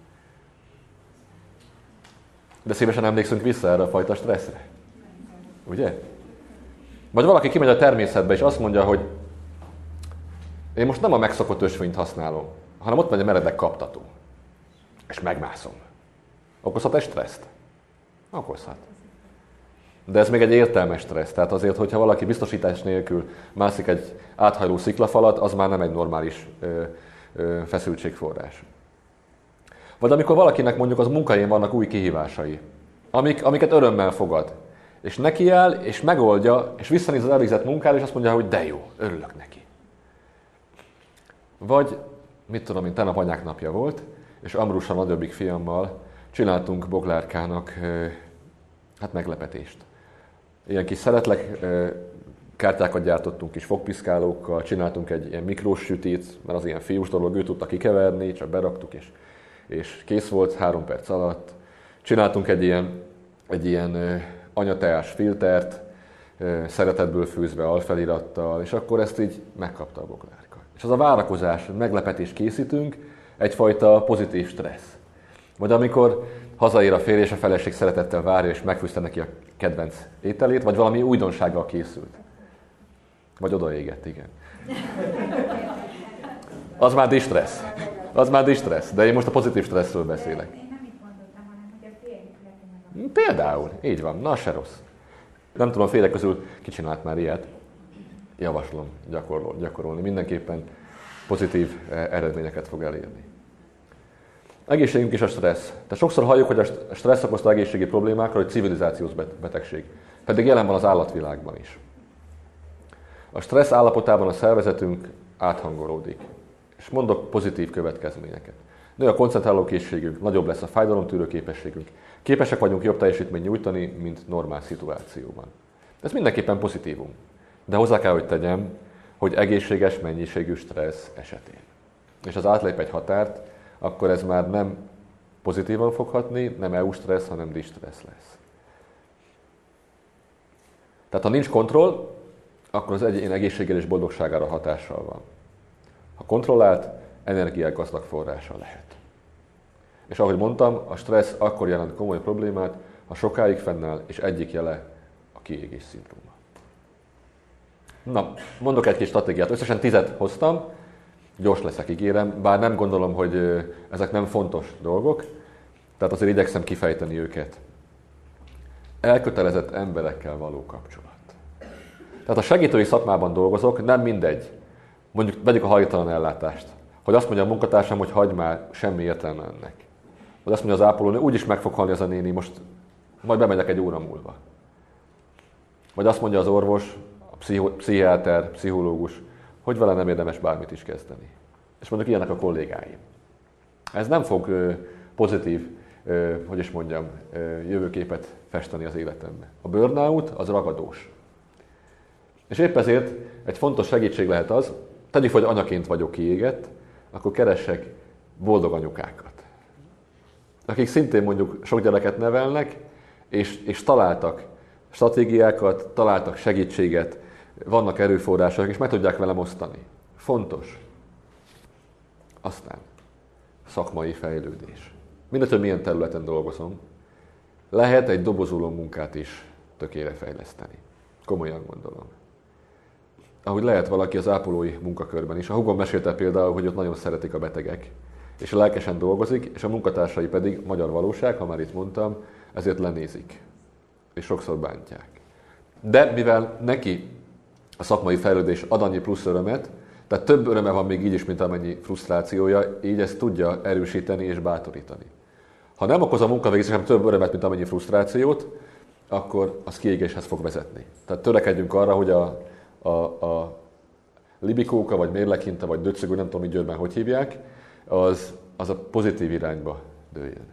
De szívesen emlékszünk vissza erre a fajta stresszre. Ugye? Vagy valaki kimegy a természetbe, és azt mondja, hogy én most nem a megszokott ösvényt használom, hanem ott megy a meredek kaptató. És megmászom. Okozhat egy stresszt? Okozhat. De ez még egy értelmes stressz. Tehát azért, hogyha valaki biztosítás nélkül mászik egy áthajló sziklafalat, az már nem egy normális ö, ö, feszültségforrás. Vagy amikor valakinek mondjuk az munkahelyén vannak új kihívásai, amik, amiket örömmel fogad. És nekiáll, és megoldja, és visszanéz az elvégzett munkára, és azt mondja, hogy de jó, örülök neki. Vagy, mit tudom én, tegnap anyák napja volt, és Ambrusra nagyobbik fiammal csináltunk Boglárkának hát meglepetést. Ilyen kis szeretlek kártyákat gyártottunk kis fogpiszkálókkal, csináltunk egy ilyen mikrós sütit, mert az ilyen fiús dolog, ő tudta kikeverni, csak beraktuk, és, és kész volt három perc alatt. Csináltunk egy ilyen, egy ilyen anyateás filtert, szeretetből főzve alfelirattal, és akkor ezt így megkapta a Boglárka. És az a várakozás, meglepetés készítünk, egyfajta pozitív stressz. Vagy amikor hazaér a férj, és a feleség szeretettel várja, és megfűzte neki a kedvenc ételét, vagy valami újdonsággal készült. Vagy odaégett, igen. Az már distressz. Az már distressz. De én most a pozitív stresszről beszélek. Én nem itt mondottam, hanem hogy a férjük leti meg a... Például. Így van. Na, se rossz. Nem tudom, a férjek közül ki csinált már ilyet. Javaslom gyakorol, gyakorolni. Mindenképpen pozitív eredményeket fog elérni. Egészségünk is a stressz. Tehát sokszor halljuk, hogy a stressz okozta egészségi problémákra, hogy civilizációs betegség. Pedig jelen van az állatvilágban is. A stressz állapotában a szervezetünk áthangolódik. És mondok pozitív következményeket. Nő a koncentrálókészségünk, nagyobb lesz a fájdalomtűrő képességünk. Képesek vagyunk jobb teljesítményt nyújtani, mint normál szituációban. Ez mindenképpen pozitívum. De hozzá kell, hogy tegyem, hogy egészséges mennyiségű stressz esetén. És az átlép egy határt, akkor ez már nem pozitívan fog hatni, nem é u stressz, hanem distressz lesz. Tehát ha nincs kontroll, akkor az egyén egészségére és boldogságára hatással van. Ha kontrollált, energiák gazdag forrása lehet. És ahogy mondtam, a stressz akkor jelent komoly problémát, ha sokáig fennáll, és egyik jele a kiégés szindróma. Na, mondok egy kis stratégiát. Összesen tizet hoztam, gyors leszek, ígérem, bár nem gondolom, hogy ezek nem fontos dolgok, tehát azért igyekszem kifejteni őket. Elkötelezett emberekkel való kapcsolat. Tehát a segítői szakmában dolgozok, nem mindegy. Mondjuk vegyük a hajléktalan ellátást. Hogy azt mondja a munkatársam, hogy hagyd már, semmi értelme ennek. Vagy azt mondja az ápolónő, úgyis meg fog halni az a néni, most majd bemegyek egy óra múlva. Vagy azt mondja az orvos, a pszicho- pszichiáter, pszichológus, hogy vele nem érdemes bármit is kezdeni. És mondjuk ilyenek a kollégáim. Ez nem fog ö, pozitív, ö, hogy is mondjam, ö, jövőképet festeni az életembe. A burnout az ragadós. És épp ezért egy fontos segítség lehet az, tegyük, hogy anyaként vagyok kiégett, akkor keressek boldog anyukákat. Akik szintén mondjuk sok gyereket nevelnek, és, és találtak stratégiákat, találtak segítséget, vannak erőforrások, és meg tudják velem osztani. Fontos. Aztán szakmai fejlődés. Mindegy, hogy milyen területen dolgozom, lehet egy dobozoló munkát is tökére fejleszteni. Komolyan gondolom. Ahogy lehet valaki az ápolói munkakörben is. A húgom mesélte például, hogy ott nagyon szeretik a betegek, és lelkesen dolgozik, és a munkatársai pedig, magyar valóság, ha már itt mondtam, ezért lenézik, és sokszor bántják. De mivel neki a szakmai fejlődés ad annyi plusz örömet, tehát több öröme van még így is, mint amennyi frusztrációja, így ezt tudja erősíteni és bátorítani. Ha nem okoz a munkavégzés sem több örömet, mint amennyi frusztrációt, akkor az kiégéshez fog vezetni. Tehát törekedjünk arra, hogy a, a, a libikóka, vagy mérlekinta, vagy döcögő, nem tudom, hogy Győrben hogy hívják, az, az a pozitív irányba dőljön.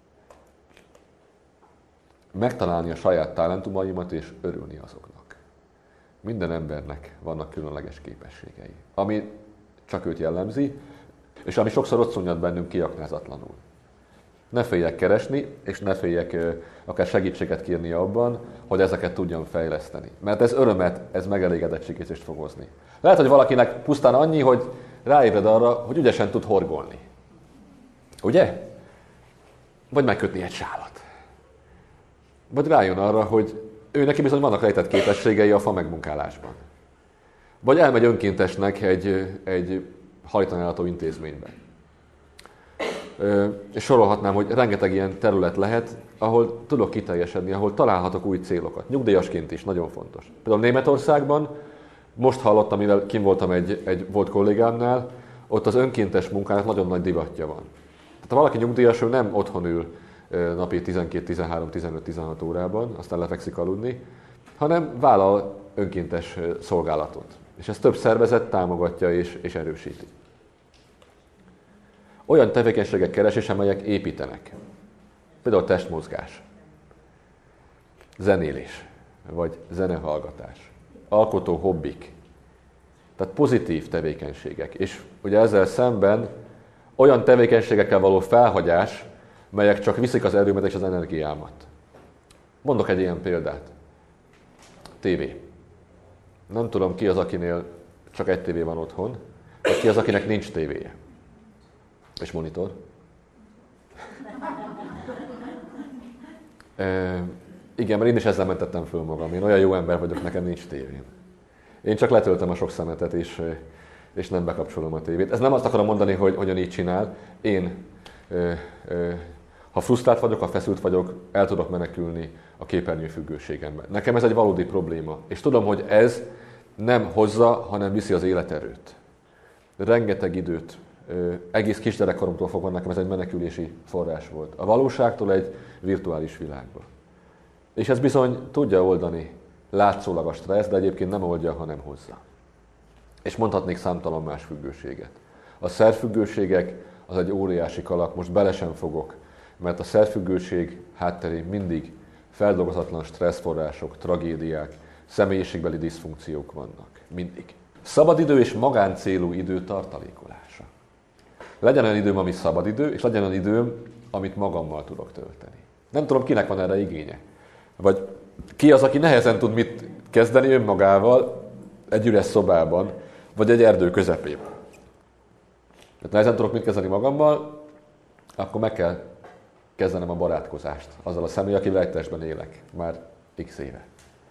Megtalálni a saját talentumaimat és örülni azoknak. Minden embernek vannak különleges képességei, ami csak őt jellemzi, és ami sokszor ott szunnyad bennünk kiaknázatlanul. Ne féljek keresni, és ne féljek akár segítséget kérni abban, hogy ezeket tudjam fejleszteni. Mert ez örömet, ez megelégedettségét fog hozni. Lehet, hogy valakinek pusztán annyi, hogy ráébred arra, hogy ügyesen tud horgolni. Ugye? Vagy megkötni egy sálat. Vagy rájön arra, hogy ő neki bizony vannak rejtett képességei a fa megmunkálásban. Vagy elmegy önkéntesnek egy, egy hajtanálató intézménybe. És sorolhatnám, hogy rengeteg ilyen terület lehet, ahol tudok kiteljesedni, ahol találhatok új célokat. Nyugdíjasként is, nagyon fontos. Például Németországban, most hallottam, mivel kim voltam egy, egy volt kollégámnál, ott az önkéntes munkának nagyon nagy divatja van. Tehát ha valaki nyugdíjas, ő nem otthon ül napi tizenkét, tizenhárom, tizenöt, tizenhat órában, aztán lefekszik aludni, hanem vállal önkéntes szolgálatot. És ezt több szervezet támogatja és, és erősíti. Olyan tevékenységek keresés, amelyek építenek. Például testmozgás, zenélés, vagy zenehallgatás, alkotó hobbik. Tehát pozitív tevékenységek. És ugye ezzel szemben olyan tevékenységekkel való felhagyás, melyek csak viszik az erőmet és az energiámat. Mondok egy ilyen példát. Tévé. Nem tudom, ki az, akinél csak egy tévé van otthon, vagy ki az, akinek nincs tévéje. És monitor. E, igen, mert én is ezzel mentettem föl magam. Én olyan jó ember vagyok, nekem nincs tévém. Én csak letöltöm a sok szemetet, és, és nem bekapcsolom a tévét. Ez nem azt akarom mondani, hogy hogyan így csinál. Én, e, e, ha frusztrált vagyok, ha feszült vagyok, el tudok menekülni a képernyő függőségembe. Nekem ez egy valódi probléma. És tudom, hogy ez nem hozza, hanem viszi az életerőt. Rengeteg időt, egész kisgyerekkoromtól fogva nekem ez egy menekülési forrás volt. A valóságtól egy virtuális világba. És ez bizony tudja oldani látszólag a stressz, de egyébként nem oldja, hanem hozza. És mondhatnék számtalan más függőséget. A szerfüggőségek az egy óriási kalap, most bele sem fogok, mert a szerfüggőség hátterén mindig feldolgozatlan stresszforrások, tragédiák, személyiségbeli diszfunkciók vannak. Mindig. Szabadidő és magáncélú idő tartalékolása. Legyen olyan időm, ami szabadidő, és legyen olyan időm, amit magammal tudok tölteni. Nem tudom, kinek van erre igénye. Vagy ki az, aki nehezen tud mit kezdeni önmagával egy üres szobában, vagy egy erdő közepén. Tehát nehezen tudok mit kezdeni magammal, akkor meg kell kezdenem a barátkozást azzal a személy, akivel egy testben élek már x éve.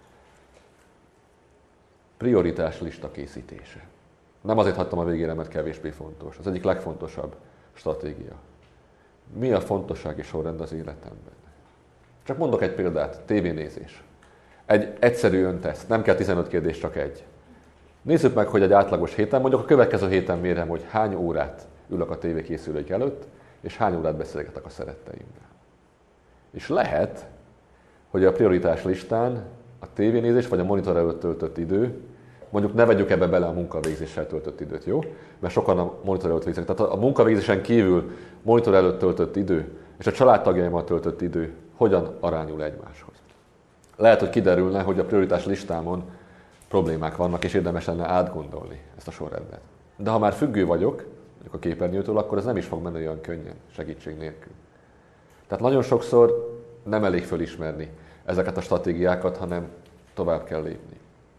Prioritás lista készítése. Nem azért hagytam a végére, mert kevésbé fontos. Az egyik legfontosabb stratégia. Mi a fontossági sorrend az életemben? Csak mondok egy példát, tévénézés. Egy egyszerű önteszt, nem kell tizenöt kérdés, csak egy. Nézzük meg, hogy egy átlagos héten, mondjuk a következő héten mérem, hogy hány órát ülök a tévékészülék előtt, és hány órát beszélgetek a szeretteimmel. És lehet, hogy a prioritás listán a tévénézés vagy a monitor előtt töltött idő, mondjuk ne vegyük ebbe bele a munkavégzéssel töltött időt, jó? Mert sokan a monitor előtt végzik. Tehát a munkavégzésen kívül monitor előtt töltött idő és a családtagjaimmal töltött idő hogyan arányul egymáshoz. Lehet, hogy kiderülne, hogy a prioritás listámon problémák vannak, és érdemes lenne átgondolni ezt a sorrendet. De ha már függő vagyok, mondjuk a képernyőtől, akkor ez nem is fog menni olyan könnyen, segítség nélkül. Tehát nagyon sokszor nem elég fölismerni ezeket a stratégiákat, hanem tovább kell lépni.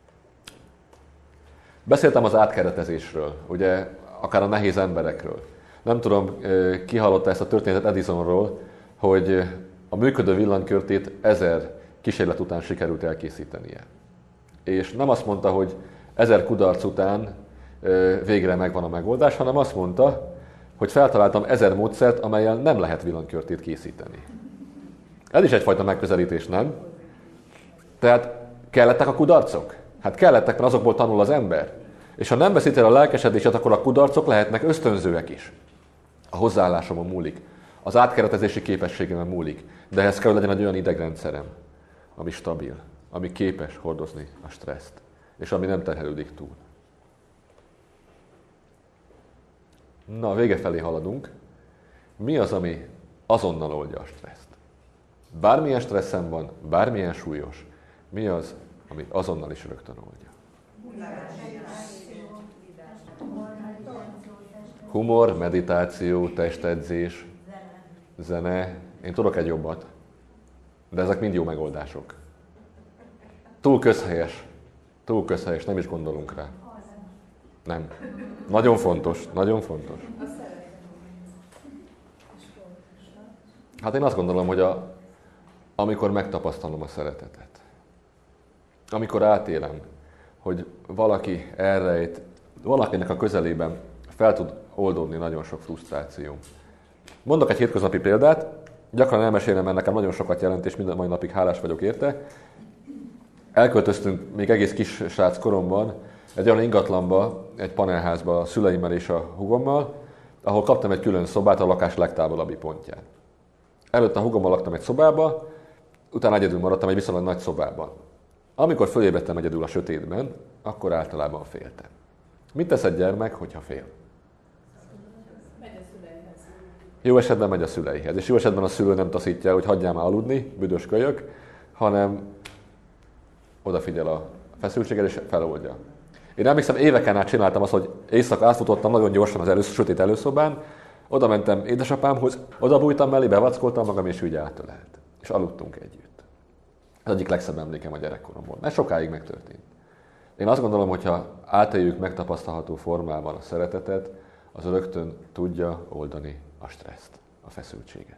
Beszéltem az átkeretezésről, ugye akár a nehéz emberekről. Nem tudom, ki hallotta ezt a történetet Edisonról, hogy a működő villanykörtét ezer kísérlet után sikerült elkészítenie. És nem azt mondta, hogy ezer kudarc után végre megvan a megoldás, hanem azt mondta, hogy feltaláltam ezer módszert, amellyel nem lehet villanykörtét készíteni. Ez is egyfajta megközelítés, nem? Tehát kellettek a kudarcok? Hát kellettek, mert azokból tanul az ember. És ha nem veszít el a lelkesedését, akkor a kudarcok lehetnek ösztönzőek is. A hozzáállásomon múlik. Az átkeretezési képességemen múlik. De ehhez kell, hogy legyen egy olyan idegrendszerem, ami stabil, ami képes hordozni a stresszt, és ami nem terhelődik túl. Na, a vége felé haladunk. Mi az, ami azonnal oldja a stresszt? Bármilyen stresszem van, bármilyen súlyos, mi az, ami azonnal is rögtön oldja? Humor, meditáció, testedzés, zene. Én tudok egy jobbat, de ezek mind jó megoldások. Túl közhelyes. Túl közhelyes, nem is gondolunk rá. Nem. Nagyon fontos, nagyon fontos. Hát én azt gondolom, hogy a, amikor megtapasztalom a szeretetet, amikor átélem, hogy valaki elrejt, valakinek a közelében fel tud oldódni nagyon sok frusztráció. Mondok egy hétköznapi példát, gyakran elmesélem, mert nekem nagyon sokat jelent, és minden mai napig hálás vagyok érte. Elköltöztünk még egész kis srác koromban egy olyan ingatlanba, egy panelházba a szüleimmel és a húgommal, ahol kaptam egy külön szobát a lakás legtávolabbi pontján. Előtte a húgommal laktam egy szobába, utána egyedül maradtam egy viszonylag nagy szobában. Amikor fölébredtem egyedül a sötétben, akkor általában féltem. Mit tesz egy gyermek, hogyha fél? Megy a szüleihez. Jó esetben megy a szüleihez, és jó esetben a szülő nem taszítja, hogy hagyjál már aludni, büdös kölyök, hanem odafigyel a feszültségre és feloldja. Én emlékszem, éveken át csináltam azt, hogy éjszaka átfutottam nagyon gyorsan az elősz, sötét előszobán, oda mentem édesapámhoz, oda bújtam mellé, bevackoltam magam, és úgy átölelt. És aludtunk együtt. Ez egyik legszebb emlékem a gyerekkoromból, mert sokáig megtörtént. Én azt gondolom, hogy ha átéljük megtapasztalható formában a szeretetet, az rögtön tudja oldani a stresszt, a feszültséget.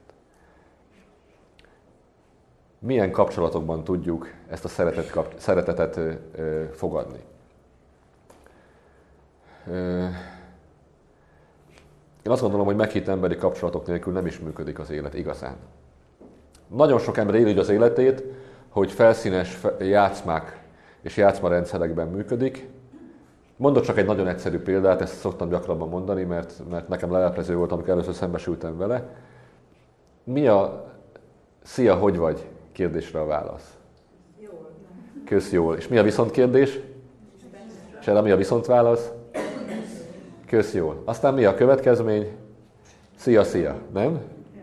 Milyen kapcsolatokban tudjuk ezt a szeretet, kap, szeretetet ö, ö, fogadni? Ö, én azt gondolom, hogy meghitt emberi kapcsolatok nélkül nem is működik az élet igazán. Nagyon sok ember éli az életét, hogy felszínes játszmák és játszmarendszerekben működik. Mondok csak egy nagyon egyszerű példát, ezt szoktam gyakrabban mondani, mert, mert nekem leleplező volt, amikor először szembesültem vele. Mi a szia, hogy vagy kérdésre a válasz? Jól. Kösz jól. És mi a viszont kérdés? És erre mi a viszont válasz? Kösz jól. Aztán mi a következmény? Szia, szia. Nem?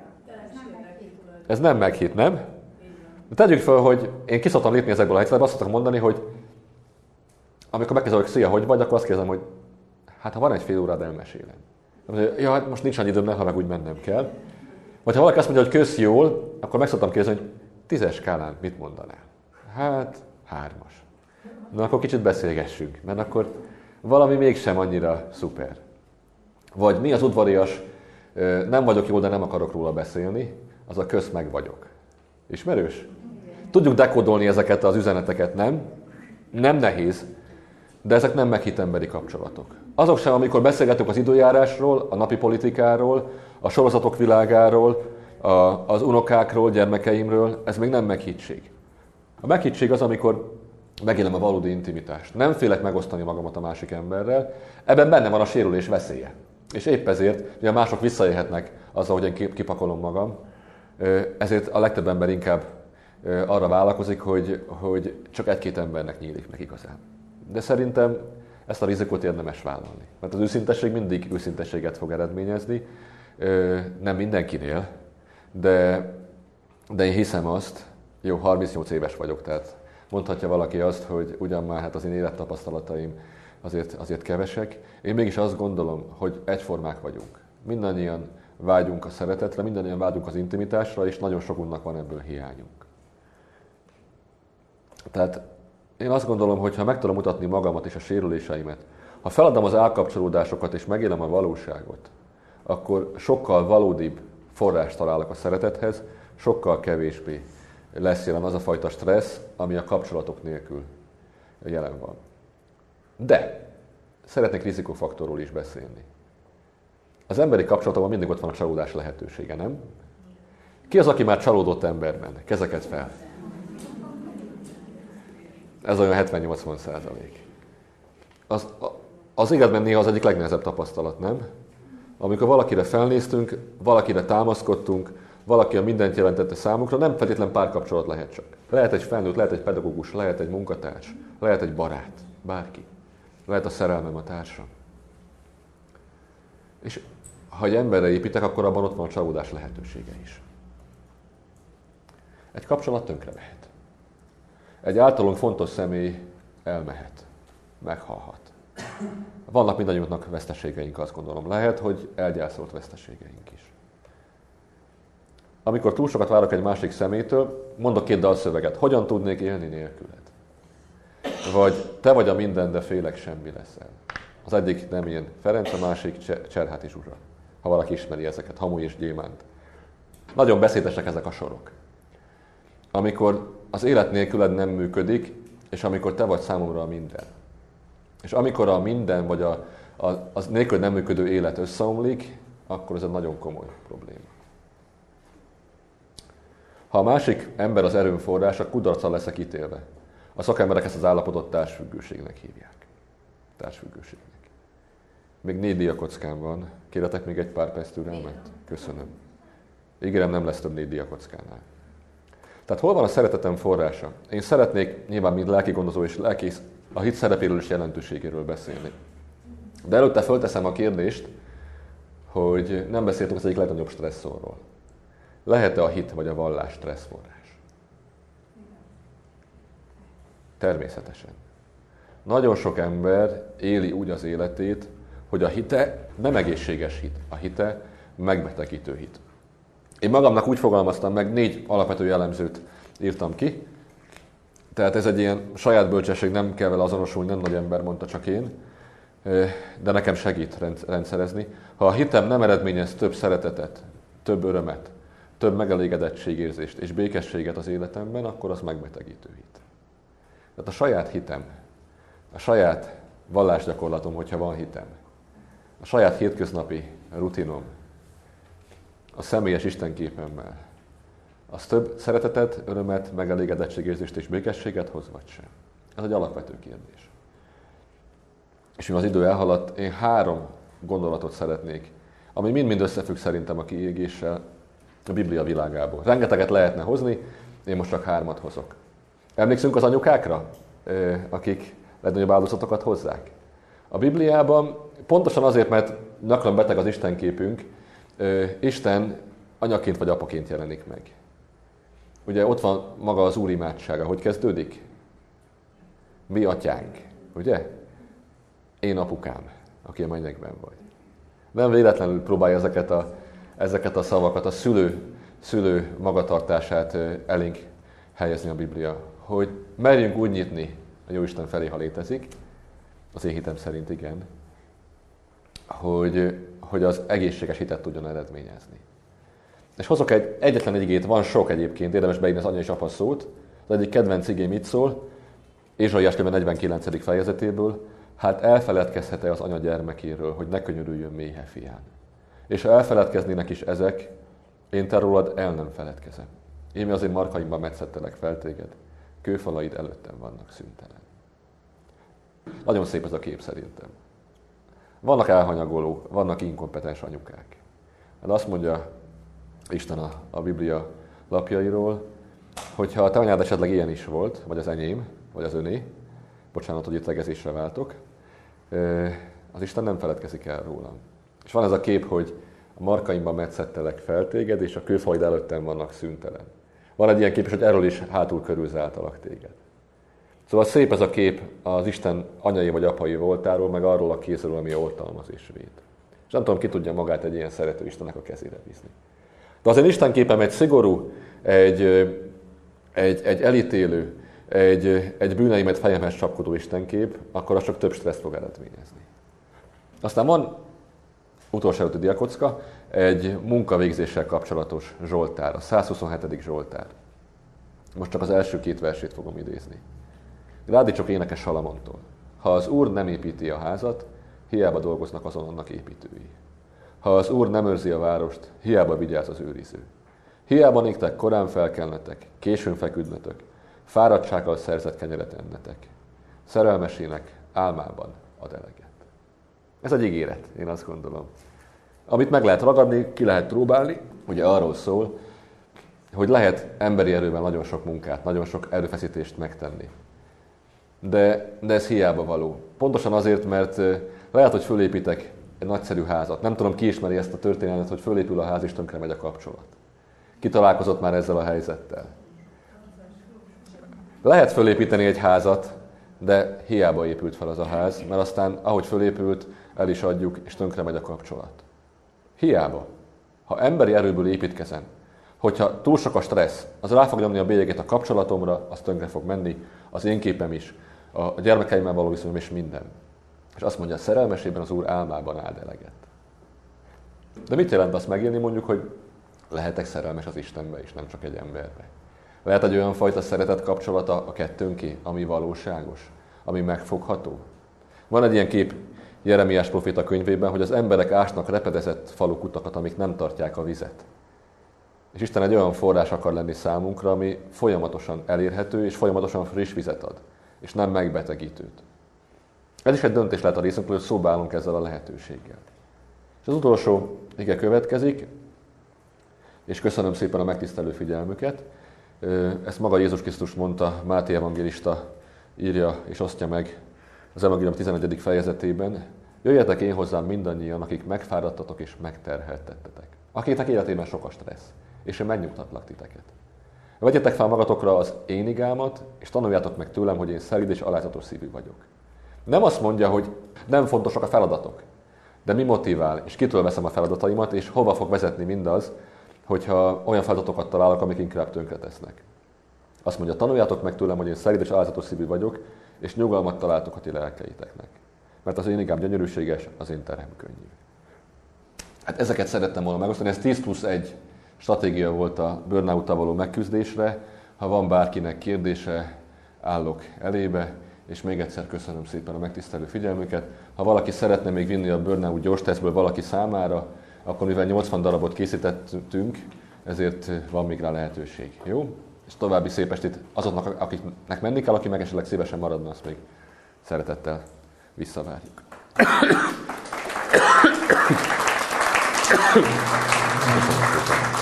Ez nem meghitt, nem? De tegyük fel, hogy én ki szoktam lépni ezekből a helyzetekből, azt szoktam mondani, hogy amikor megkezdem, hogy szia, hogy vagy, akkor azt kérdezem, hogy hát ha van egy fél órád, elmesélem. Ja, hát most nincs annyi időm, ha meg úgy mennem kell. Vagy ha valaki azt mondja, hogy kösz jól, akkor meg szoktam kérdezni, hogy tízes skálán mit mondanál? Hát hármas. Na akkor kicsit beszélgessünk, mert akkor valami mégsem annyira szuper. Vagy mi az udvarias Nem vagyok jó, de nem akarok róla beszélni, az a kösz meg vagyok. Ismerős? Tudjuk dekódolni ezeket az üzeneteket, nem? Nem nehéz, de ezek nem meghitt emberi kapcsolatok. Azok sem, amikor beszélgetünk az időjárásról, a napi politikáról, a sorozatok világáról, a, az unokákról, gyermekeimről, ez még nem meghittség. A meghittség az, amikor megélem a valódi intimitást. Nem félek megosztani magamat a másik emberrel, ebben benne van a sérülés veszélye. És épp ezért, ugye mások visszaélhetnek azzal, hogy én kipakolom magam, ezért a legtöbb ember inkább arra vállalkozik, hogy, hogy csak egy-két embernek nyílik meg igazán. De szerintem ezt a rizikót érdemes vállalni. Mert az őszintesség mindig őszintességet fog eredményezni, nem mindenkinél, de, de én hiszem azt, jó, harmincnyolc éves vagyok, tehát mondhatja valaki azt, hogy ugyan már hát az én élettapasztalataim azért, azért kevesek. Én mégis azt gondolom, hogy egyformák vagyunk. Mindannyian vágyunk a szeretetre, mindannyian vágyunk az intimitásra, és nagyon sokunknak van ebből hiányunk. Tehát én azt gondolom, hogy ha meg tudom mutatni magamat és a sérüléseimet, ha feladom az elkapcsolódásokat és megélem a valóságot, akkor sokkal valódibb forrást találok a szeretethez, sokkal kevésbé lesz jelen az a fajta stressz, ami a kapcsolatok nélkül jelen van. De szeretnék rizikófaktorról is beszélni. Az emberi kapcsolatokban mindig ott van a csalódás lehetősége, nem? Ki az, aki már csalódott emberben? Kezeket fel. Ez olyan hetven-nyolcvan százalék. Az, az életben néha az egyik legnehezebb tapasztalat, nem? Amikor valakire felnéztünk, valakire támaszkodtunk, valaki a mindent jelentette számunkra, nem feltétlen párkapcsolat lehet csak. Lehet egy felnőtt, lehet egy pedagógus, lehet egy munkatárs, lehet egy barát, bárki. Lehet a szerelmem, a társam. És ha egy emberre építek, akkor abban ott van a csalódás lehetősége is. Egy kapcsolat tönkre mehet. Egy általunk fontos személy elmehet, meghalhat. Vannak mindannyiunknak veszteségeink, azt gondolom. Lehet, hogy elgyászolt veszteségeink is. Amikor túl sokat várok egy másik személytől, mondok két dalszöveget. Hogyan tudnék élni nélküled? Vagy te vagy a minden, de félek semmi leszel. Az egyik nem ilyen Ferenc, a másik Cserháti Zsuzsa. Ha valaki ismeri ezeket, Hamu és Gyémánt. Nagyon beszédesek ezek a sorok. Amikor az élet nélküled nem működik, és amikor te vagy számomra a minden. És amikor a minden, vagy a, a, az nélkül nem működő élet összeomlik, akkor ez egy nagyon komoly probléma. Ha a másik ember az erőm forrása, kudarccal leszek ítélve. A szakemberek ezt az állapotot társfüggőségnek hívják. Társfüggőségnek. Még négy diakockám van. Kérhetek még egy pár perc türelmet? Köszönöm. Ígérem, nem lesz több négy diakockánál. Tehát hol van a szeretetem forrása? Én szeretnék nyilván mint lelkigondozó és lelkész a hit szerepéről és jelentőségéről beszélni. De előtte fölteszem a kérdést, hogy nem beszéltünk az egyik legnagyobb stresszorról. Lehet-e a hit vagy a vallás stresszforrás? Természetesen. Nagyon sok ember éli úgy az életét, hogy a hite nem egészséges hit, a hite megbetegítő hit. Én magamnak úgy fogalmaztam meg, négy alapvető jellemzőt írtam ki. Tehát ez egy ilyen saját bölcsesség, nem kell vele azonosulni, nem nagy ember mondta, csak én. De nekem segít rendszerezni. Ha a hitem nem eredményez több szeretetet, több örömet, több megelégedettségérzést és békességet az életemben, akkor az megbetegítő hit. Tehát a saját hitem, a saját vallásgyakorlatom, hogyha van hitem, a saját hétköznapi rutinom, a személyes istenképemmel, az több szeretetet, örömet, megelégedettségérzést és békességet hoz, vagy sem? Ez egy alapvető kérdés. És mivel az idő elhaladt, én három gondolatot szeretnék, ami mind-mind összefügg szerintem a kiégéssel a Biblia világából. Rengeteget lehetne hozni, én most csak hármat hozok. Emlékszünk az anyukákra, akik legnagyobb áldozatokat hozzák? A Bibliában pontosan azért, mert gyakran beteg az istenképünk, Isten anyaként vagy apaként jelenik meg. Ugye ott van maga az Úr imádsága. Hogy kezdődik? Mi atyánk, ugye? Én apukám, aki a mennyekben vagy. Nem véletlenül próbálja ezeket a, ezeket a szavakat, a szülő, szülő magatartását elénk helyezni a Biblia. Hogy merjünk úgy nyitni a Jóisten felé, ha létezik. Az én hitem szerint igen. hogy, hogy az egészséges hitet tudjon eredményezni. És hozok egy, egyetlen egy igét, van sok egyébként, érdemes beírni az anya és apa szót. Az egyik kedvenc igém mit szól, Ézsaiás könyve negyvenkilencedik fejezetéből, hát elfeledkezhet-e az anya gyermekéről, hogy ne könyörüljön méhe fián. És ha elfeledkeznének is ezek, én te rólad el nem feledkezem. Én az én markaimban metszettelek fel téged, kőfalaid előttem vannak szüntelen. Nagyon szép ez a kép szerintem. Vannak elhanyagoló, vannak inkompetens anyukák. De azt mondja Isten a, a Biblia lapjairól, hogyha a te anyád esetleg ilyen is volt, vagy az enyém, vagy az öné, bocsánat, hogy itt tegezésre váltok, az Isten nem feledkezik el rólam. És van ez a kép, hogy a markaimban metszettelek fel téged, és a kőfalaid előttem vannak szüntelen. Van egy ilyen kép, hogy erről is hátul körülzáltalak téged. Szóval szép ez a kép az Isten anyai vagy apai voltáról, meg arról a kézről, ami oltalmaz és véd. És nem tudom, ki tudja magát egy ilyen szerető Istennek a kezére bízni. De az én Isten képem egy szigorú, egy, egy, egy elítélő, egy, egy bűneimet fejemhez csapkodó Istenkép, akkor az csak több stresszt fog eredményezni. Aztán van, utolsó előtti diakocka, egy munkavégzéssel kapcsolatos zsoltár, a százhuszonhetedik zsoltár. Most csak az első két versét fogom idézni. Grádítsok énekes Salamontól. Ha az Úr nem építi a házat, hiába dolgoznak azon annak építői. Ha az Úr nem őrzi a várost, hiába vigyáz az őriző. Hiába néktek korán felkelnetek, későn feküdnetek, fáradtsággal szerzett kenyeret ennetek. Szerelmesének álmában ad eleget. Ez egy ígéret, én azt gondolom. Amit meg lehet ragadni, ki lehet próbálni, ugye arról szól, hogy lehet emberi erővel nagyon sok munkát, nagyon sok erőfeszítést megtenni. De, de ez hiába való. Pontosan azért, mert lehet, hogy fölépítek egy nagyszerű házat. Nem tudom, ki ismeri ezt a történetet, hogy fölépül a ház és tönkre megy a kapcsolat. Ki találkozott már ezzel a helyzettel? Lehet fölépíteni egy házat, de hiába épült fel az a ház, mert aztán, ahogy fölépült, el is adjuk, és tönkre megy a kapcsolat. Hiába. Ha emberi erőből építkezem, hogyha túl sok a stressz, az rá fog nyomni a bélyegét a kapcsolatomra, az tönkre fog menni, az én képem is, a gyermekeimmel való viszonyom és minden. És azt mondja, szerelmesében az Úr álmában áld eleget. De mit jelent azt megélni, mondjuk, hogy lehetek szerelmes az Istenbe és nem csak egy emberbe? Lehet egy olyan fajta szeretet kapcsolata a kettőnké, ami valóságos, ami megfogható? Van egy ilyen kép Jeremiás proféta könyvében, hogy az emberek ásnak repedezett falukutakat, amik nem tartják a vizet. És Isten egy olyan forrás akar lenni számunkra, ami folyamatosan elérhető és folyamatosan friss vizet ad, és nem megbetegítőt. Ez is egy döntés lehet a részünkről, hogy szóba állunk ezzel a lehetőséggel. És az utolsó ige következik, és köszönöm szépen a megtisztelő figyelmüket. Ezt maga Jézus Krisztus mondta, Máté evangélista írja és osztja meg az evangélium tizenegyedik fejezetében. Jöjjetek én hozzám mindannyian, akik megfáradtatok és megterheltettetek. Akiknek életében sok a stressz, és én megnyugtatlak titeket. Vegyetek fel magatokra az én igámat, és tanuljátok meg tőlem, hogy én szelíd és alázatos szívű vagyok. Nem azt mondja, hogy nem fontosak a feladatok, de mi motivál, és kitől veszem a feladataimat, és hova fog vezetni mindaz, hogyha olyan feladatokat találok, amik inkább tönkretesznek. Azt mondja, tanuljátok meg tőlem, hogy én szelíd és alázatos szívű vagyok, és nyugalmat találtok a ti lelkeiteknek. Mert az én igám gyönyörűséges, az én terhem könnyű. Hát ezeket szerettem volna megosztani, ez tíz plusz egy stratégia volt a burnout-tal való megküzdésre. Ha van bárkinek kérdése, állok elébe, és még egyszer köszönöm szépen a megtisztelő figyelmüket. Ha valaki szeretne még vinni a burnout gyors tesztből valaki számára, akkor mivel nyolcvan darabot készítettünk, ezért van még rá lehetőség. Jó? És további szép estét azoknak, akiknek menni kell, aki meg esetleg szívesen maradna, azt még szeretettel visszavárjuk. Köszönöm szépen.